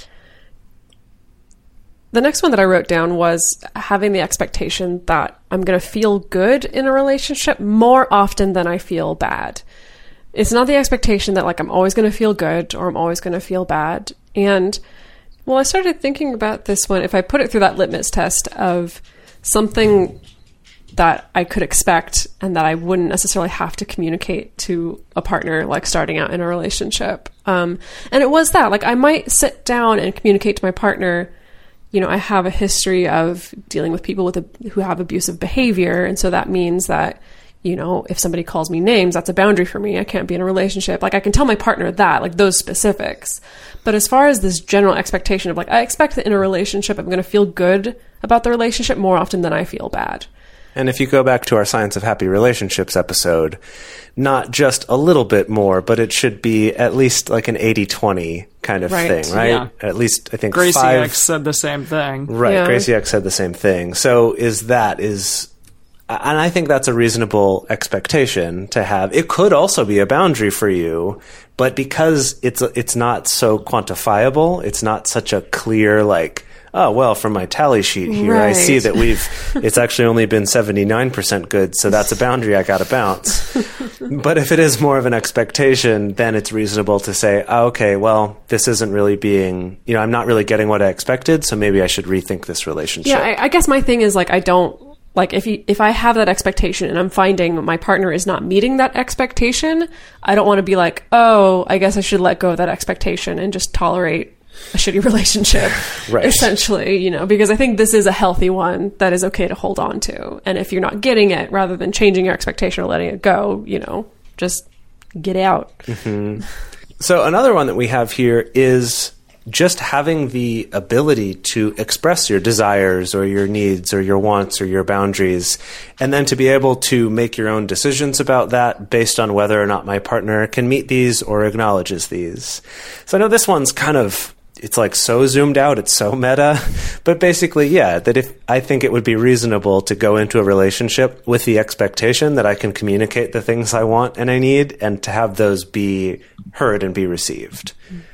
The next one that I wrote down was having the expectation that I'm going to feel good in a relationship more often than I feel bad. It's not the expectation that like I'm always going to feel good or I'm always going to feel bad. And well, I started thinking about this one. If I put it through that litmus test of something that I could expect and that I wouldn't necessarily have to communicate to a partner, like starting out in a relationship. Um, and it was that, like I might sit down and communicate to my partner, you know, I have a history of dealing with people with a, who have abusive behavior. And so that means that, you know, if somebody calls me names, that's a boundary for me. I can't be in a relationship. Like I can tell my partner that, like those specifics. But as far as this general expectation of like, I expect that in a relationship, I'm going to feel good about the relationship more often than I feel bad. And if you go back to our Science of Happy Relationships episode, not just a little bit more, but it should be at least like an eighty twenty kind of right. thing, right? Yeah. At least, I think, Gracie five... X said the same thing. Right, yeah. Gracie X said the same thing. So is that, is... And I think that's a reasonable expectation to have. It could also be a boundary for you, but because it's it's not so quantifiable, it's not such a clear, like... oh, well, from my tally sheet here, right. I see that we've, it's actually only been seventy-nine percent good, so that's a boundary I got to bounce. But if it is more of an expectation, then it's reasonable to say, oh, okay, well, this isn't really being, you know, I'm not really getting what I expected, so maybe I should rethink this relationship. Yeah, I, I guess my thing is like, I don't, like if you, if I have that expectation and I'm finding my partner is not meeting that expectation, I don't want to be like, oh, I guess I should let go of that expectation and just tolerate a shitty relationship, right. essentially, you know, because I think this is a healthy one that is okay to hold on to. And if you're not getting it, rather than changing your expectation or letting it go, you know, just get out. Mm-hmm. So another one that we have here is just having the ability to express your desires or your needs or your wants or your boundaries, and then to be able to make your own decisions about that based on whether or not my partner can meet these or acknowledges these. So I know this one's kind of, it's like so zoomed out, it's so meta, but basically, yeah, that if I think it would be reasonable to go into a relationship with the expectation that I can communicate the things I want and I need, and to have those be heard and be received.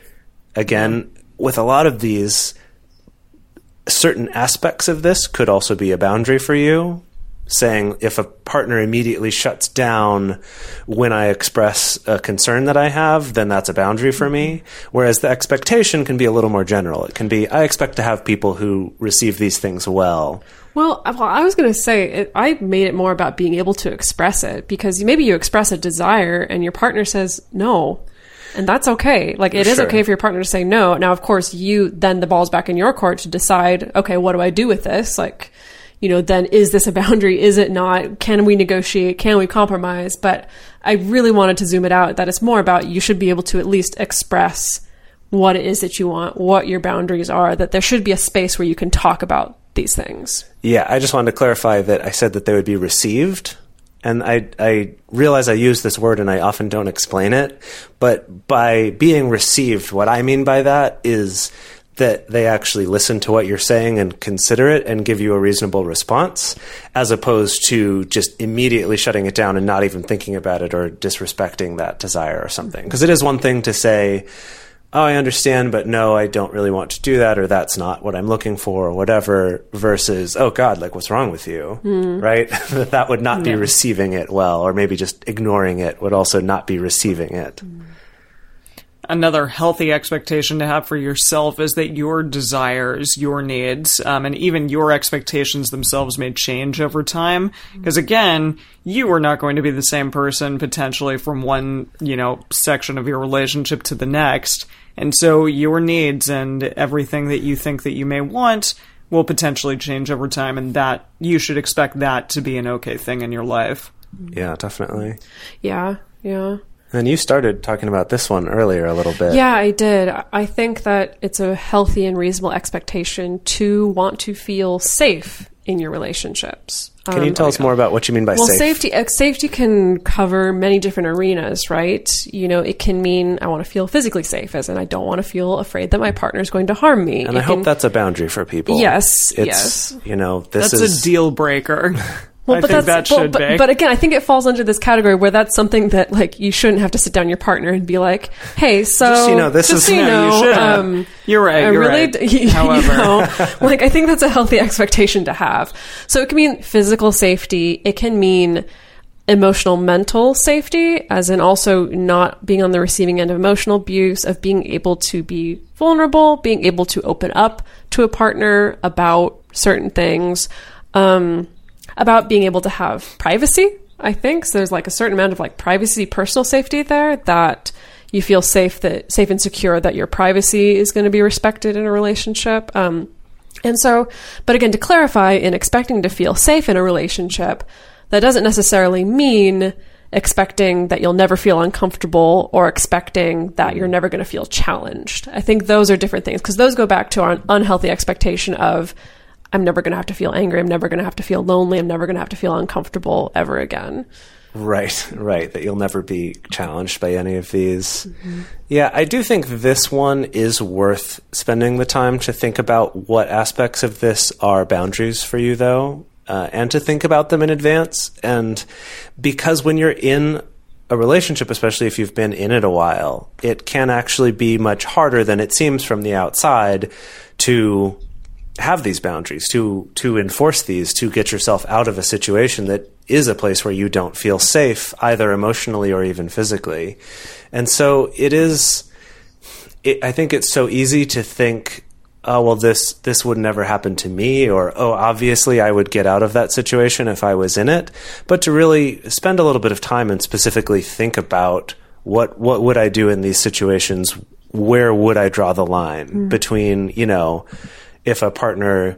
Again, with a lot of these, certain aspects of this could also be a boundary for you. Saying if a partner immediately shuts down when I express a concern that I have, then that's a boundary for me. Whereas the expectation can be a little more general. It can be, I expect to have people who receive these things well. Well, well I was going to say, it, I made it more about being able to express it, because maybe you express a desire and your partner says no. And that's okay. Like, it is Sure. okay for your partner to say no. Now, of course, you, then the ball's back in your court to decide, okay, what do I do with this? Like, you know, then is this a boundary? Is it not? Can we negotiate? Can we compromise? But I really wanted to zoom it out, that it's more about you should be able to at least express what it is that you want, what your boundaries are, that there should be a space where you can talk about these things. Yeah, I just wanted to clarify that I said that they would be received And I, I realize I use this word and I often don't explain it, but by being received, what I mean by that is that they actually listen to what you're saying and consider it and give you a reasonable response, as opposed to just immediately shutting it down and not even thinking about it or disrespecting that desire or something. Because it is one thing to say, oh, I understand, but no, I don't really want to do that, or that's not what I'm looking for, or whatever, versus, oh God, like, what's wrong with you, mm. right? that that would not yeah. be receiving it well, or maybe just ignoring it would also not be receiving it. Mm. Another healthy expectation to have for yourself is that your desires, your needs, um, and even your expectations themselves may change over time. Because again, you are not going to be the same person potentially from one, you know, section of your relationship to the next. And so your needs and everything that you think that you may want will potentially change over time, and that you should expect that to be an okay thing in your life. Yeah, definitely. Yeah, yeah. And you started talking about this one earlier a little bit. Yeah, I did. I think that it's a healthy and reasonable expectation to want to feel safe in your relationships. Can um, you tell us more about what you mean by well, safe? Well, safety, uh, safety can cover many different arenas, right? You know, it can mean I want to feel physically safe, as in I don't want to feel afraid that my partner is going to harm me. And it I hope can, that's a boundary for people. Yes, it's, yes. You know, this that's is... a deal breaker. Well, I but think that's, that well, should but, be. But again, I think it falls under this category where that's something that, like, you shouldn't have to sit down your partner and be like, "Hey, so just, you know, this just is so you no, know, you should. Um, you're right. I You're really, right. d- you However, know, like, I think that's a healthy expectation to have. So it can mean physical safety. It can mean emotional, mental safety, as in also not being on the receiving end of emotional abuse, of being able to be vulnerable, being able to open up to a partner about certain things. Um, about being able to have privacy, I think. So there's like a certain amount of like privacy, personal safety there, that you feel safe, that safe and secure that your privacy is going to be respected in a relationship. Um, and so, but again, to clarify, in expecting to feel safe in a relationship, that doesn't necessarily mean expecting that you'll never feel uncomfortable or expecting that you're never going to feel challenged. I think those are different things, because those go back to our unhealthy expectation of, I'm never going to have to feel angry. I'm never going to have to feel lonely. I'm never going to have to feel uncomfortable ever again. Right, right. That you'll never be challenged by any of these. Mm-hmm. Yeah, I do think this one is worth spending the time to think about what aspects of this are boundaries for you, though, uh, and to think about them in advance. And because when you're in a relationship, especially if you've been in it a while, it can actually be much harder than it seems from the outside to have these boundaries, to to enforce these, to get yourself out of a situation that is a place where you don't feel safe, either emotionally or even physically. And so it is, it, I think it's so easy to think, oh, well, this this would never happen to me, or, oh, obviously I would get out of that situation if I was in it. But to really spend a little bit of time and specifically think about what what would I do in these situations, where would I draw the line mm. between, you know, if a partner,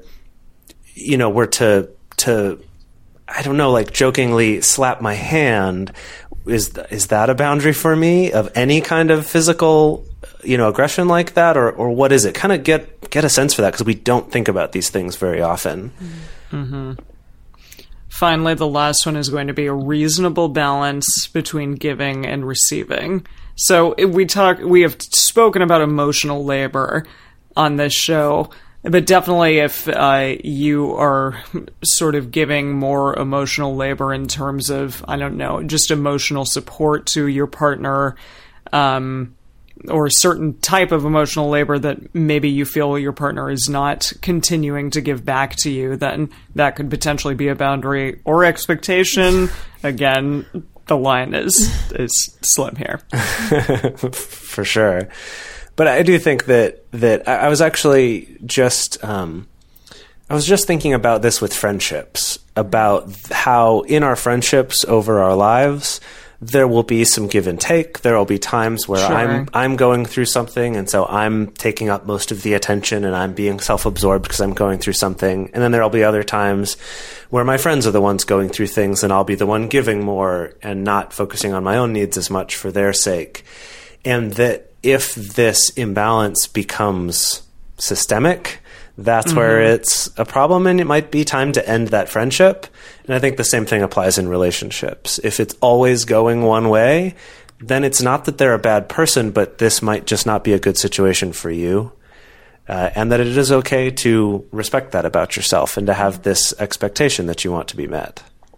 you know, were to, to, I don't know, like jokingly slap my hand, is is that a boundary for me of any kind of physical, you know, aggression like that, or or what is it? Kind of get get a sense for that, because we don't think about these things very often. Mm-hmm. Finally, the last one is going to be a reasonable balance between giving and receiving. So we talk, we have spoken about emotional labor on this show. But definitely if uh, you are sort of giving more emotional labor in terms of, I don't know, just emotional support to your partner, um, or a certain type of emotional labor that maybe you feel your partner is not continuing to give back to you, then that could potentially be a boundary or expectation. Again, the line is, is slim here. For sure. But I do think that that I was actually just um, I was just thinking about this with friendships, about how in our friendships over our lives there will be some give and take. There will be times where sure. I'm I'm going through something, and so I'm taking up most of the attention, and I'm being self-absorbed because I'm going through something. And then there will be other times where my friends are the ones going through things, and I'll be the one giving more and not focusing on my own needs as much for their sake. And that if this imbalance becomes systemic, that's mm-hmm. where it's a problem, and it might be time to end that friendship. And I think the same thing applies in relationships. If it's always going one way, then it's not that they're a bad person, but this might just not be a good situation for you. Uh, and that it is okay to respect that about yourself and to have this expectation that you want to be met.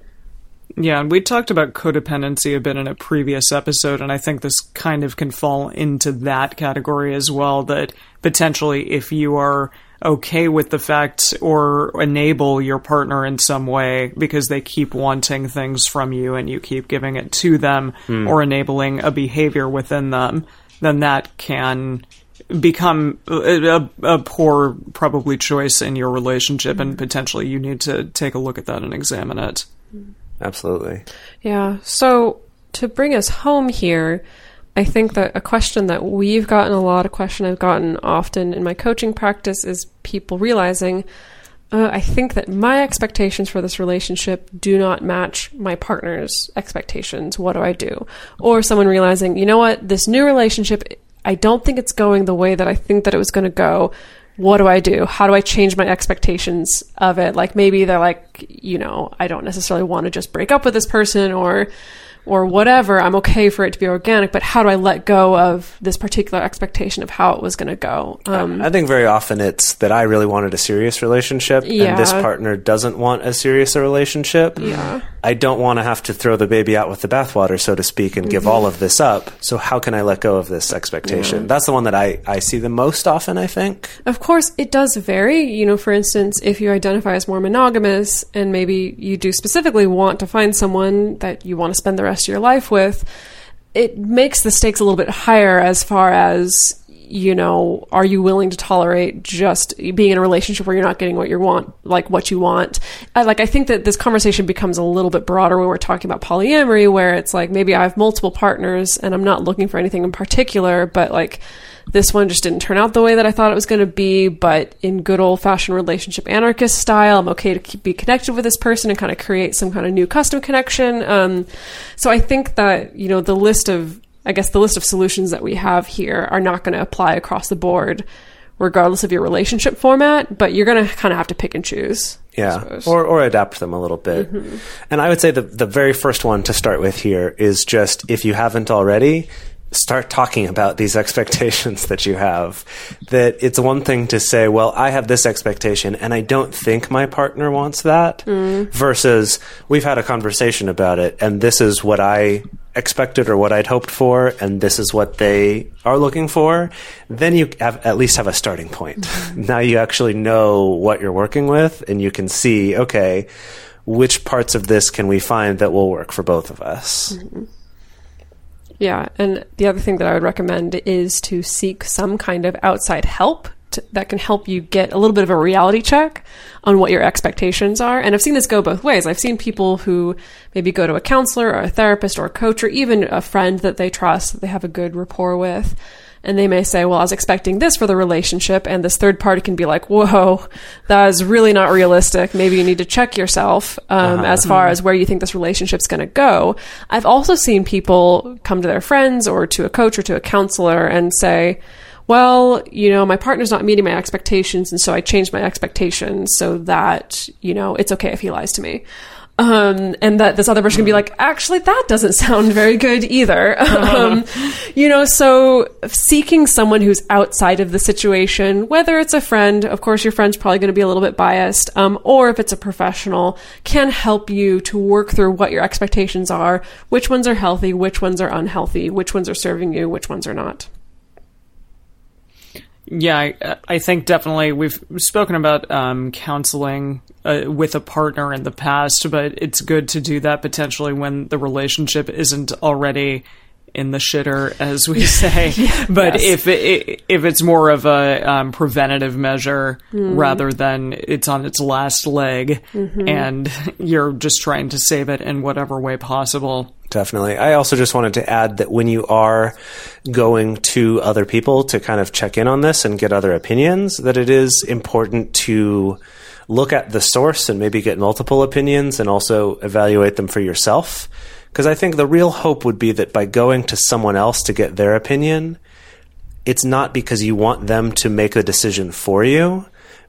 Yeah, and we talked about codependency a bit in a previous episode, and I think this kind of can fall into that category as well, that potentially if you are okay with the fact or enable your partner in some way because they keep wanting things from you and you keep giving it to them mm. or enabling a behavior within them, then that can become a, a poor, probably, choice in your relationship, and potentially you need to take a look at that and examine it. Absolutely. Yeah. So to bring us home here, I think that a question that we've gotten a lot, a question I've gotten often in my coaching practice, is people realizing, uh, I think that my expectations for this relationship do not match my partner's expectations. What do I do? Or someone realizing, you know what, this new relationship, I don't think it's going the way that I think that it was going to go. What do I do? How do I change my expectations of it? Like maybe they're like, you know, I don't necessarily want to just break up with this person or or whatever. I'm okay for it to be organic, but how do I let go of this particular expectation of how it was going to go? Um, I think very often it's that I really wanted a serious relationship, yeah. and this partner doesn't want as serious a relationship. Yeah. I don't want to have to throw the baby out with the bathwater, so to speak, and mm-hmm. give all of this up. So how can I let go of this expectation? Yeah. That's the one that I, I see the most often, I think. Of course, it does vary. You know, for instance, if you identify as more monogamous and maybe you do specifically want to find someone that you want to spend the rest of your life with, it makes the stakes a little bit higher as far as, you know, are you willing to tolerate just being in a relationship where you're not getting what you want, like what you want? I, like, I think that this conversation becomes a little bit broader when we're talking about polyamory, where it's like, maybe I have multiple partners and I'm not looking for anything in particular, but like, this one just didn't turn out the way that I thought it was going to be, but in good old-fashioned relationship anarchist style, I'm okay to keep, be connected with this person and kind of create some kind of new custom connection. Um, so I think that, you know, the list of, I guess the list of solutions that we have here are not going to apply across the board, regardless of your relationship format, but you're going to kind of have to pick and choose. Yeah, or or adapt them a little bit. Mm-hmm. And I would say the the very first one to start with here is just, if you haven't already, start talking about these expectations that you have. That it's one thing to say, well, I have this expectation and I don't think my partner wants that, mm. versus we've had a conversation about it and this is what I expected or what I'd hoped for, and this is what they are looking for. Then you have, at least have a starting point. Mm-hmm. Now you actually know what you're working with, and you can see, okay, which parts of this can we find that will work for both of us? Mm-hmm. Yeah, and the other thing that I would recommend is to seek some kind of outside help to, that can help you get a little bit of a reality check on what your expectations are. And I've seen this go both ways. I've seen people who maybe go to a counselor or a therapist or a coach or even a friend that they trust, that they have a good rapport with. And they may say, well, I was expecting this for the relationship. And this third party can be like, whoa, that is really not realistic. Maybe you need to check yourself um, uh-huh. as far as where you think this relationship's going to go. I've also seen people come to their friends or to a coach or to a counselor and say, well, you know, my partner's not meeting my expectations. And so I changed my expectations so that, you know, it's okay if he lies to me. Um, and that this other person can be like, actually, that doesn't sound very good either. um, you know, so seeking someone who's outside of the situation, whether it's a friend, of course, your friend's probably going to be a little bit biased, um, or if it's a professional, can help you to work through what your expectations are, which ones are healthy, which ones are unhealthy, which ones are serving you, which ones are not. Yeah, I, I think definitely we've spoken about um, counseling uh, with a partner in the past, but it's good to do that potentially when the relationship isn't already in the shitter, as we say. yeah, but yes. if it, if it's more of a um, preventative measure mm. rather than it's on its last leg mm-hmm. and you're just trying to save it in whatever way possible. Definitely. I also just wanted to add that when you are going to other people to kind of check in on this and get other opinions, that it is important to look at the source and maybe get multiple opinions and also evaluate them for yourself. Because I think the real hope would be that by going to someone else to get their opinion, it's not because you want them to make a decision for you,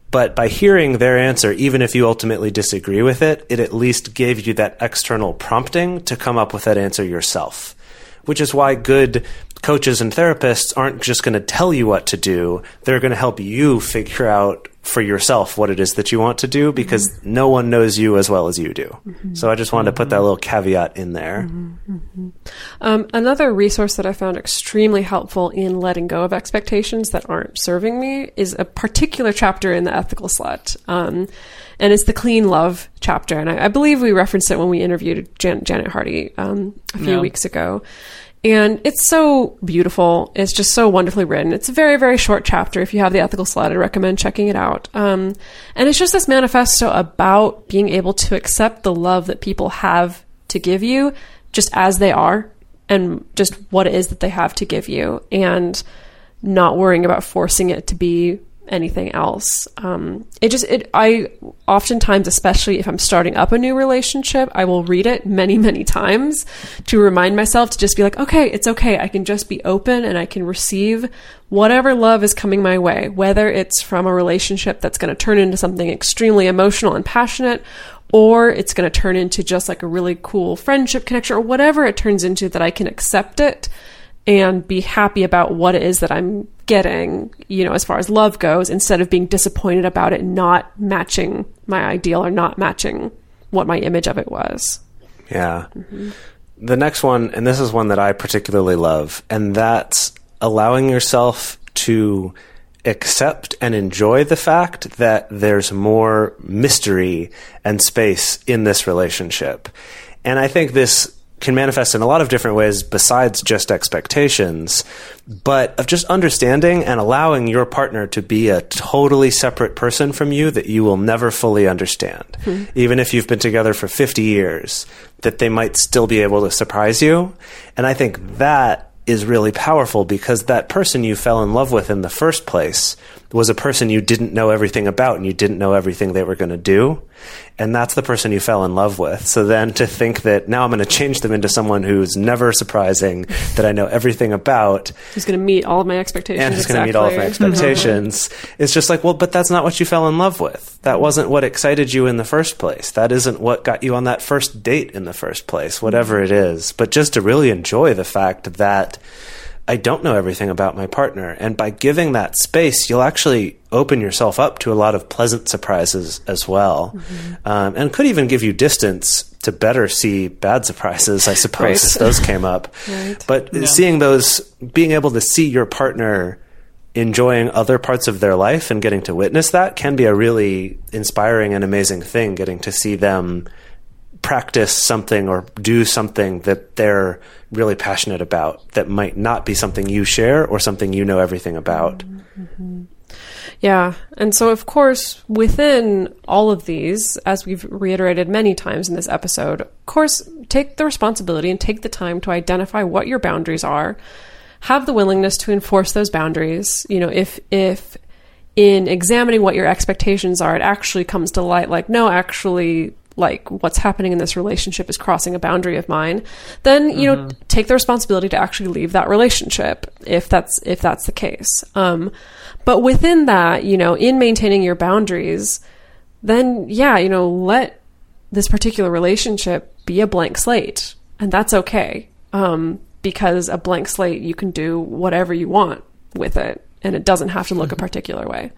But by hearing their answer, even if you ultimately disagree with it, it at least gave you that external prompting to come up with that answer yourself. Which is why good coaches and therapists aren't just going to tell you what to do. They're going to help you figure out for yourself what it is that you want to do, because mm-hmm. no one knows you as well as you do. Mm-hmm. So I just wanted to put that little caveat in there. Mm-hmm. Mm-hmm. Um, another resource that I found extremely helpful in letting go of expectations that aren't serving me is a particular chapter in The Ethical Slut. Um, and it's the Clean Love chapter. And I, I believe we referenced it when we interviewed Jan- Janet Hardy um, a few yeah. weeks ago. And it's so beautiful. It's just so wonderfully written. It's a very, very short chapter. If you have The Ethical Slut, I recommend checking it out. Um, and it's just this manifesto about being able to accept the love that people have to give you just as they are, and just what it is that they have to give you, and not worrying about forcing it to be anything else. Um, it just, it, I oftentimes, especially if I'm starting up a new relationship, I will read it many, many times to remind myself to just be like, okay, it's okay. I can just be open and I can receive whatever love is coming my way, whether it's from a relationship that's going to turn into something extremely emotional and passionate, or it's going to turn into just like a really cool friendship connection, or whatever it turns into, that I can accept it and be happy about what it is that I'm getting, you know, as far as love goes, instead of being disappointed about it not matching my ideal or not matching what my image of it was. Yeah. Mm-hmm. The next one, and this is one that I particularly love, and that's allowing yourself to accept and enjoy the fact that there's more mystery and space in this relationship. And I think this can manifest in a lot of different ways besides just expectations, but of just understanding and allowing your partner to be a totally separate person from you that you will never fully understand. Mm-hmm. Even if you've been together for fifty years, that they might still be able to surprise you. And I think that is really powerful, because that person you fell in love with in the first place was a person you didn't know everything about, and you didn't know everything they were going to do. And that's the person you fell in love with. So then to think that now I'm going to change them into someone who's never surprising, that I know everything about, who's going to meet all of my expectations, and who's exactly. going to meet all of my expectations, it's just like, well, but that's not what you fell in love with. That wasn't what excited you in the first place. That isn't what got you on that first date in the first place, whatever it is. But just to really enjoy the fact that I don't know everything about my partner. And by giving that space, you'll actually open yourself up to a lot of pleasant surprises as well. Mm-hmm. Um, and could even give you distance to better see bad surprises, I suppose, right. if those came up. Right. But yeah. seeing those, being able to see your partner enjoying other parts of their life and getting to witness that can be a really inspiring and amazing thing, getting to see them practice something or do something that they're really passionate about that might not be something you share or something you know everything about. Mm-hmm. Yeah. And so, of course, within all of these, as we've reiterated many times in this episode, of course, take the responsibility and take the time to identify what your boundaries are. Have the willingness to enforce those boundaries. You know, if, if in examining what your expectations are, it actually comes to light, like, no, actually, like what's happening in this relationship is crossing a boundary of mine, then, you mm-hmm. know, take the responsibility to actually leave that relationship if that's, if that's the case. Um, but within that, you know, in maintaining your boundaries, then yeah, you know, let this particular relationship be a blank slate, and that's okay. Um, because a blank slate, you can do whatever you want with it, and it doesn't have to look a particular way.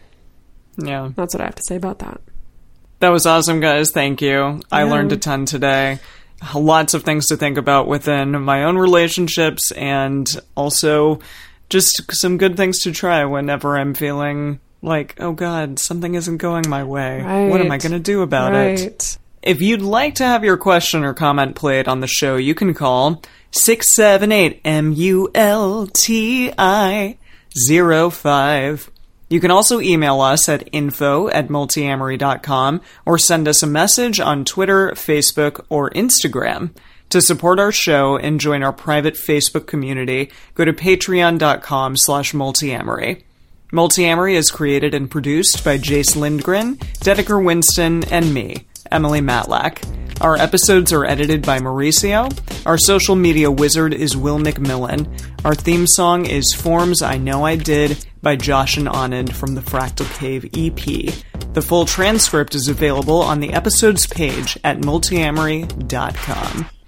Yeah. That's what I have to say about that. That was awesome, guys. Thank you. Yeah. I learned a ton today. Lots of things to think about within my own relationships, and also just some good things to try whenever I'm feeling like, oh God, something isn't going my way. Right. What am I going to do about right. it? If you'd like to have your question or comment played on the show, you can call six seven eight M U L T I zero five. You can also email us at info at multiamory dot com or send us a message on Twitter, Facebook, or Instagram. To support our show and join our private Facebook community, go to patreon.com slash multiamory. Multiamory is created and produced by Jace Lindgren, Dedeker Winston, and me, Emily Matlack. Our episodes are edited by Mauricio. Our social media wizard is Will McMillan. Our theme song is Forms I Know I Did by Josh and Anand from the Fractal Cave E P. The full transcript is available on the episodes page at multiamory dot com.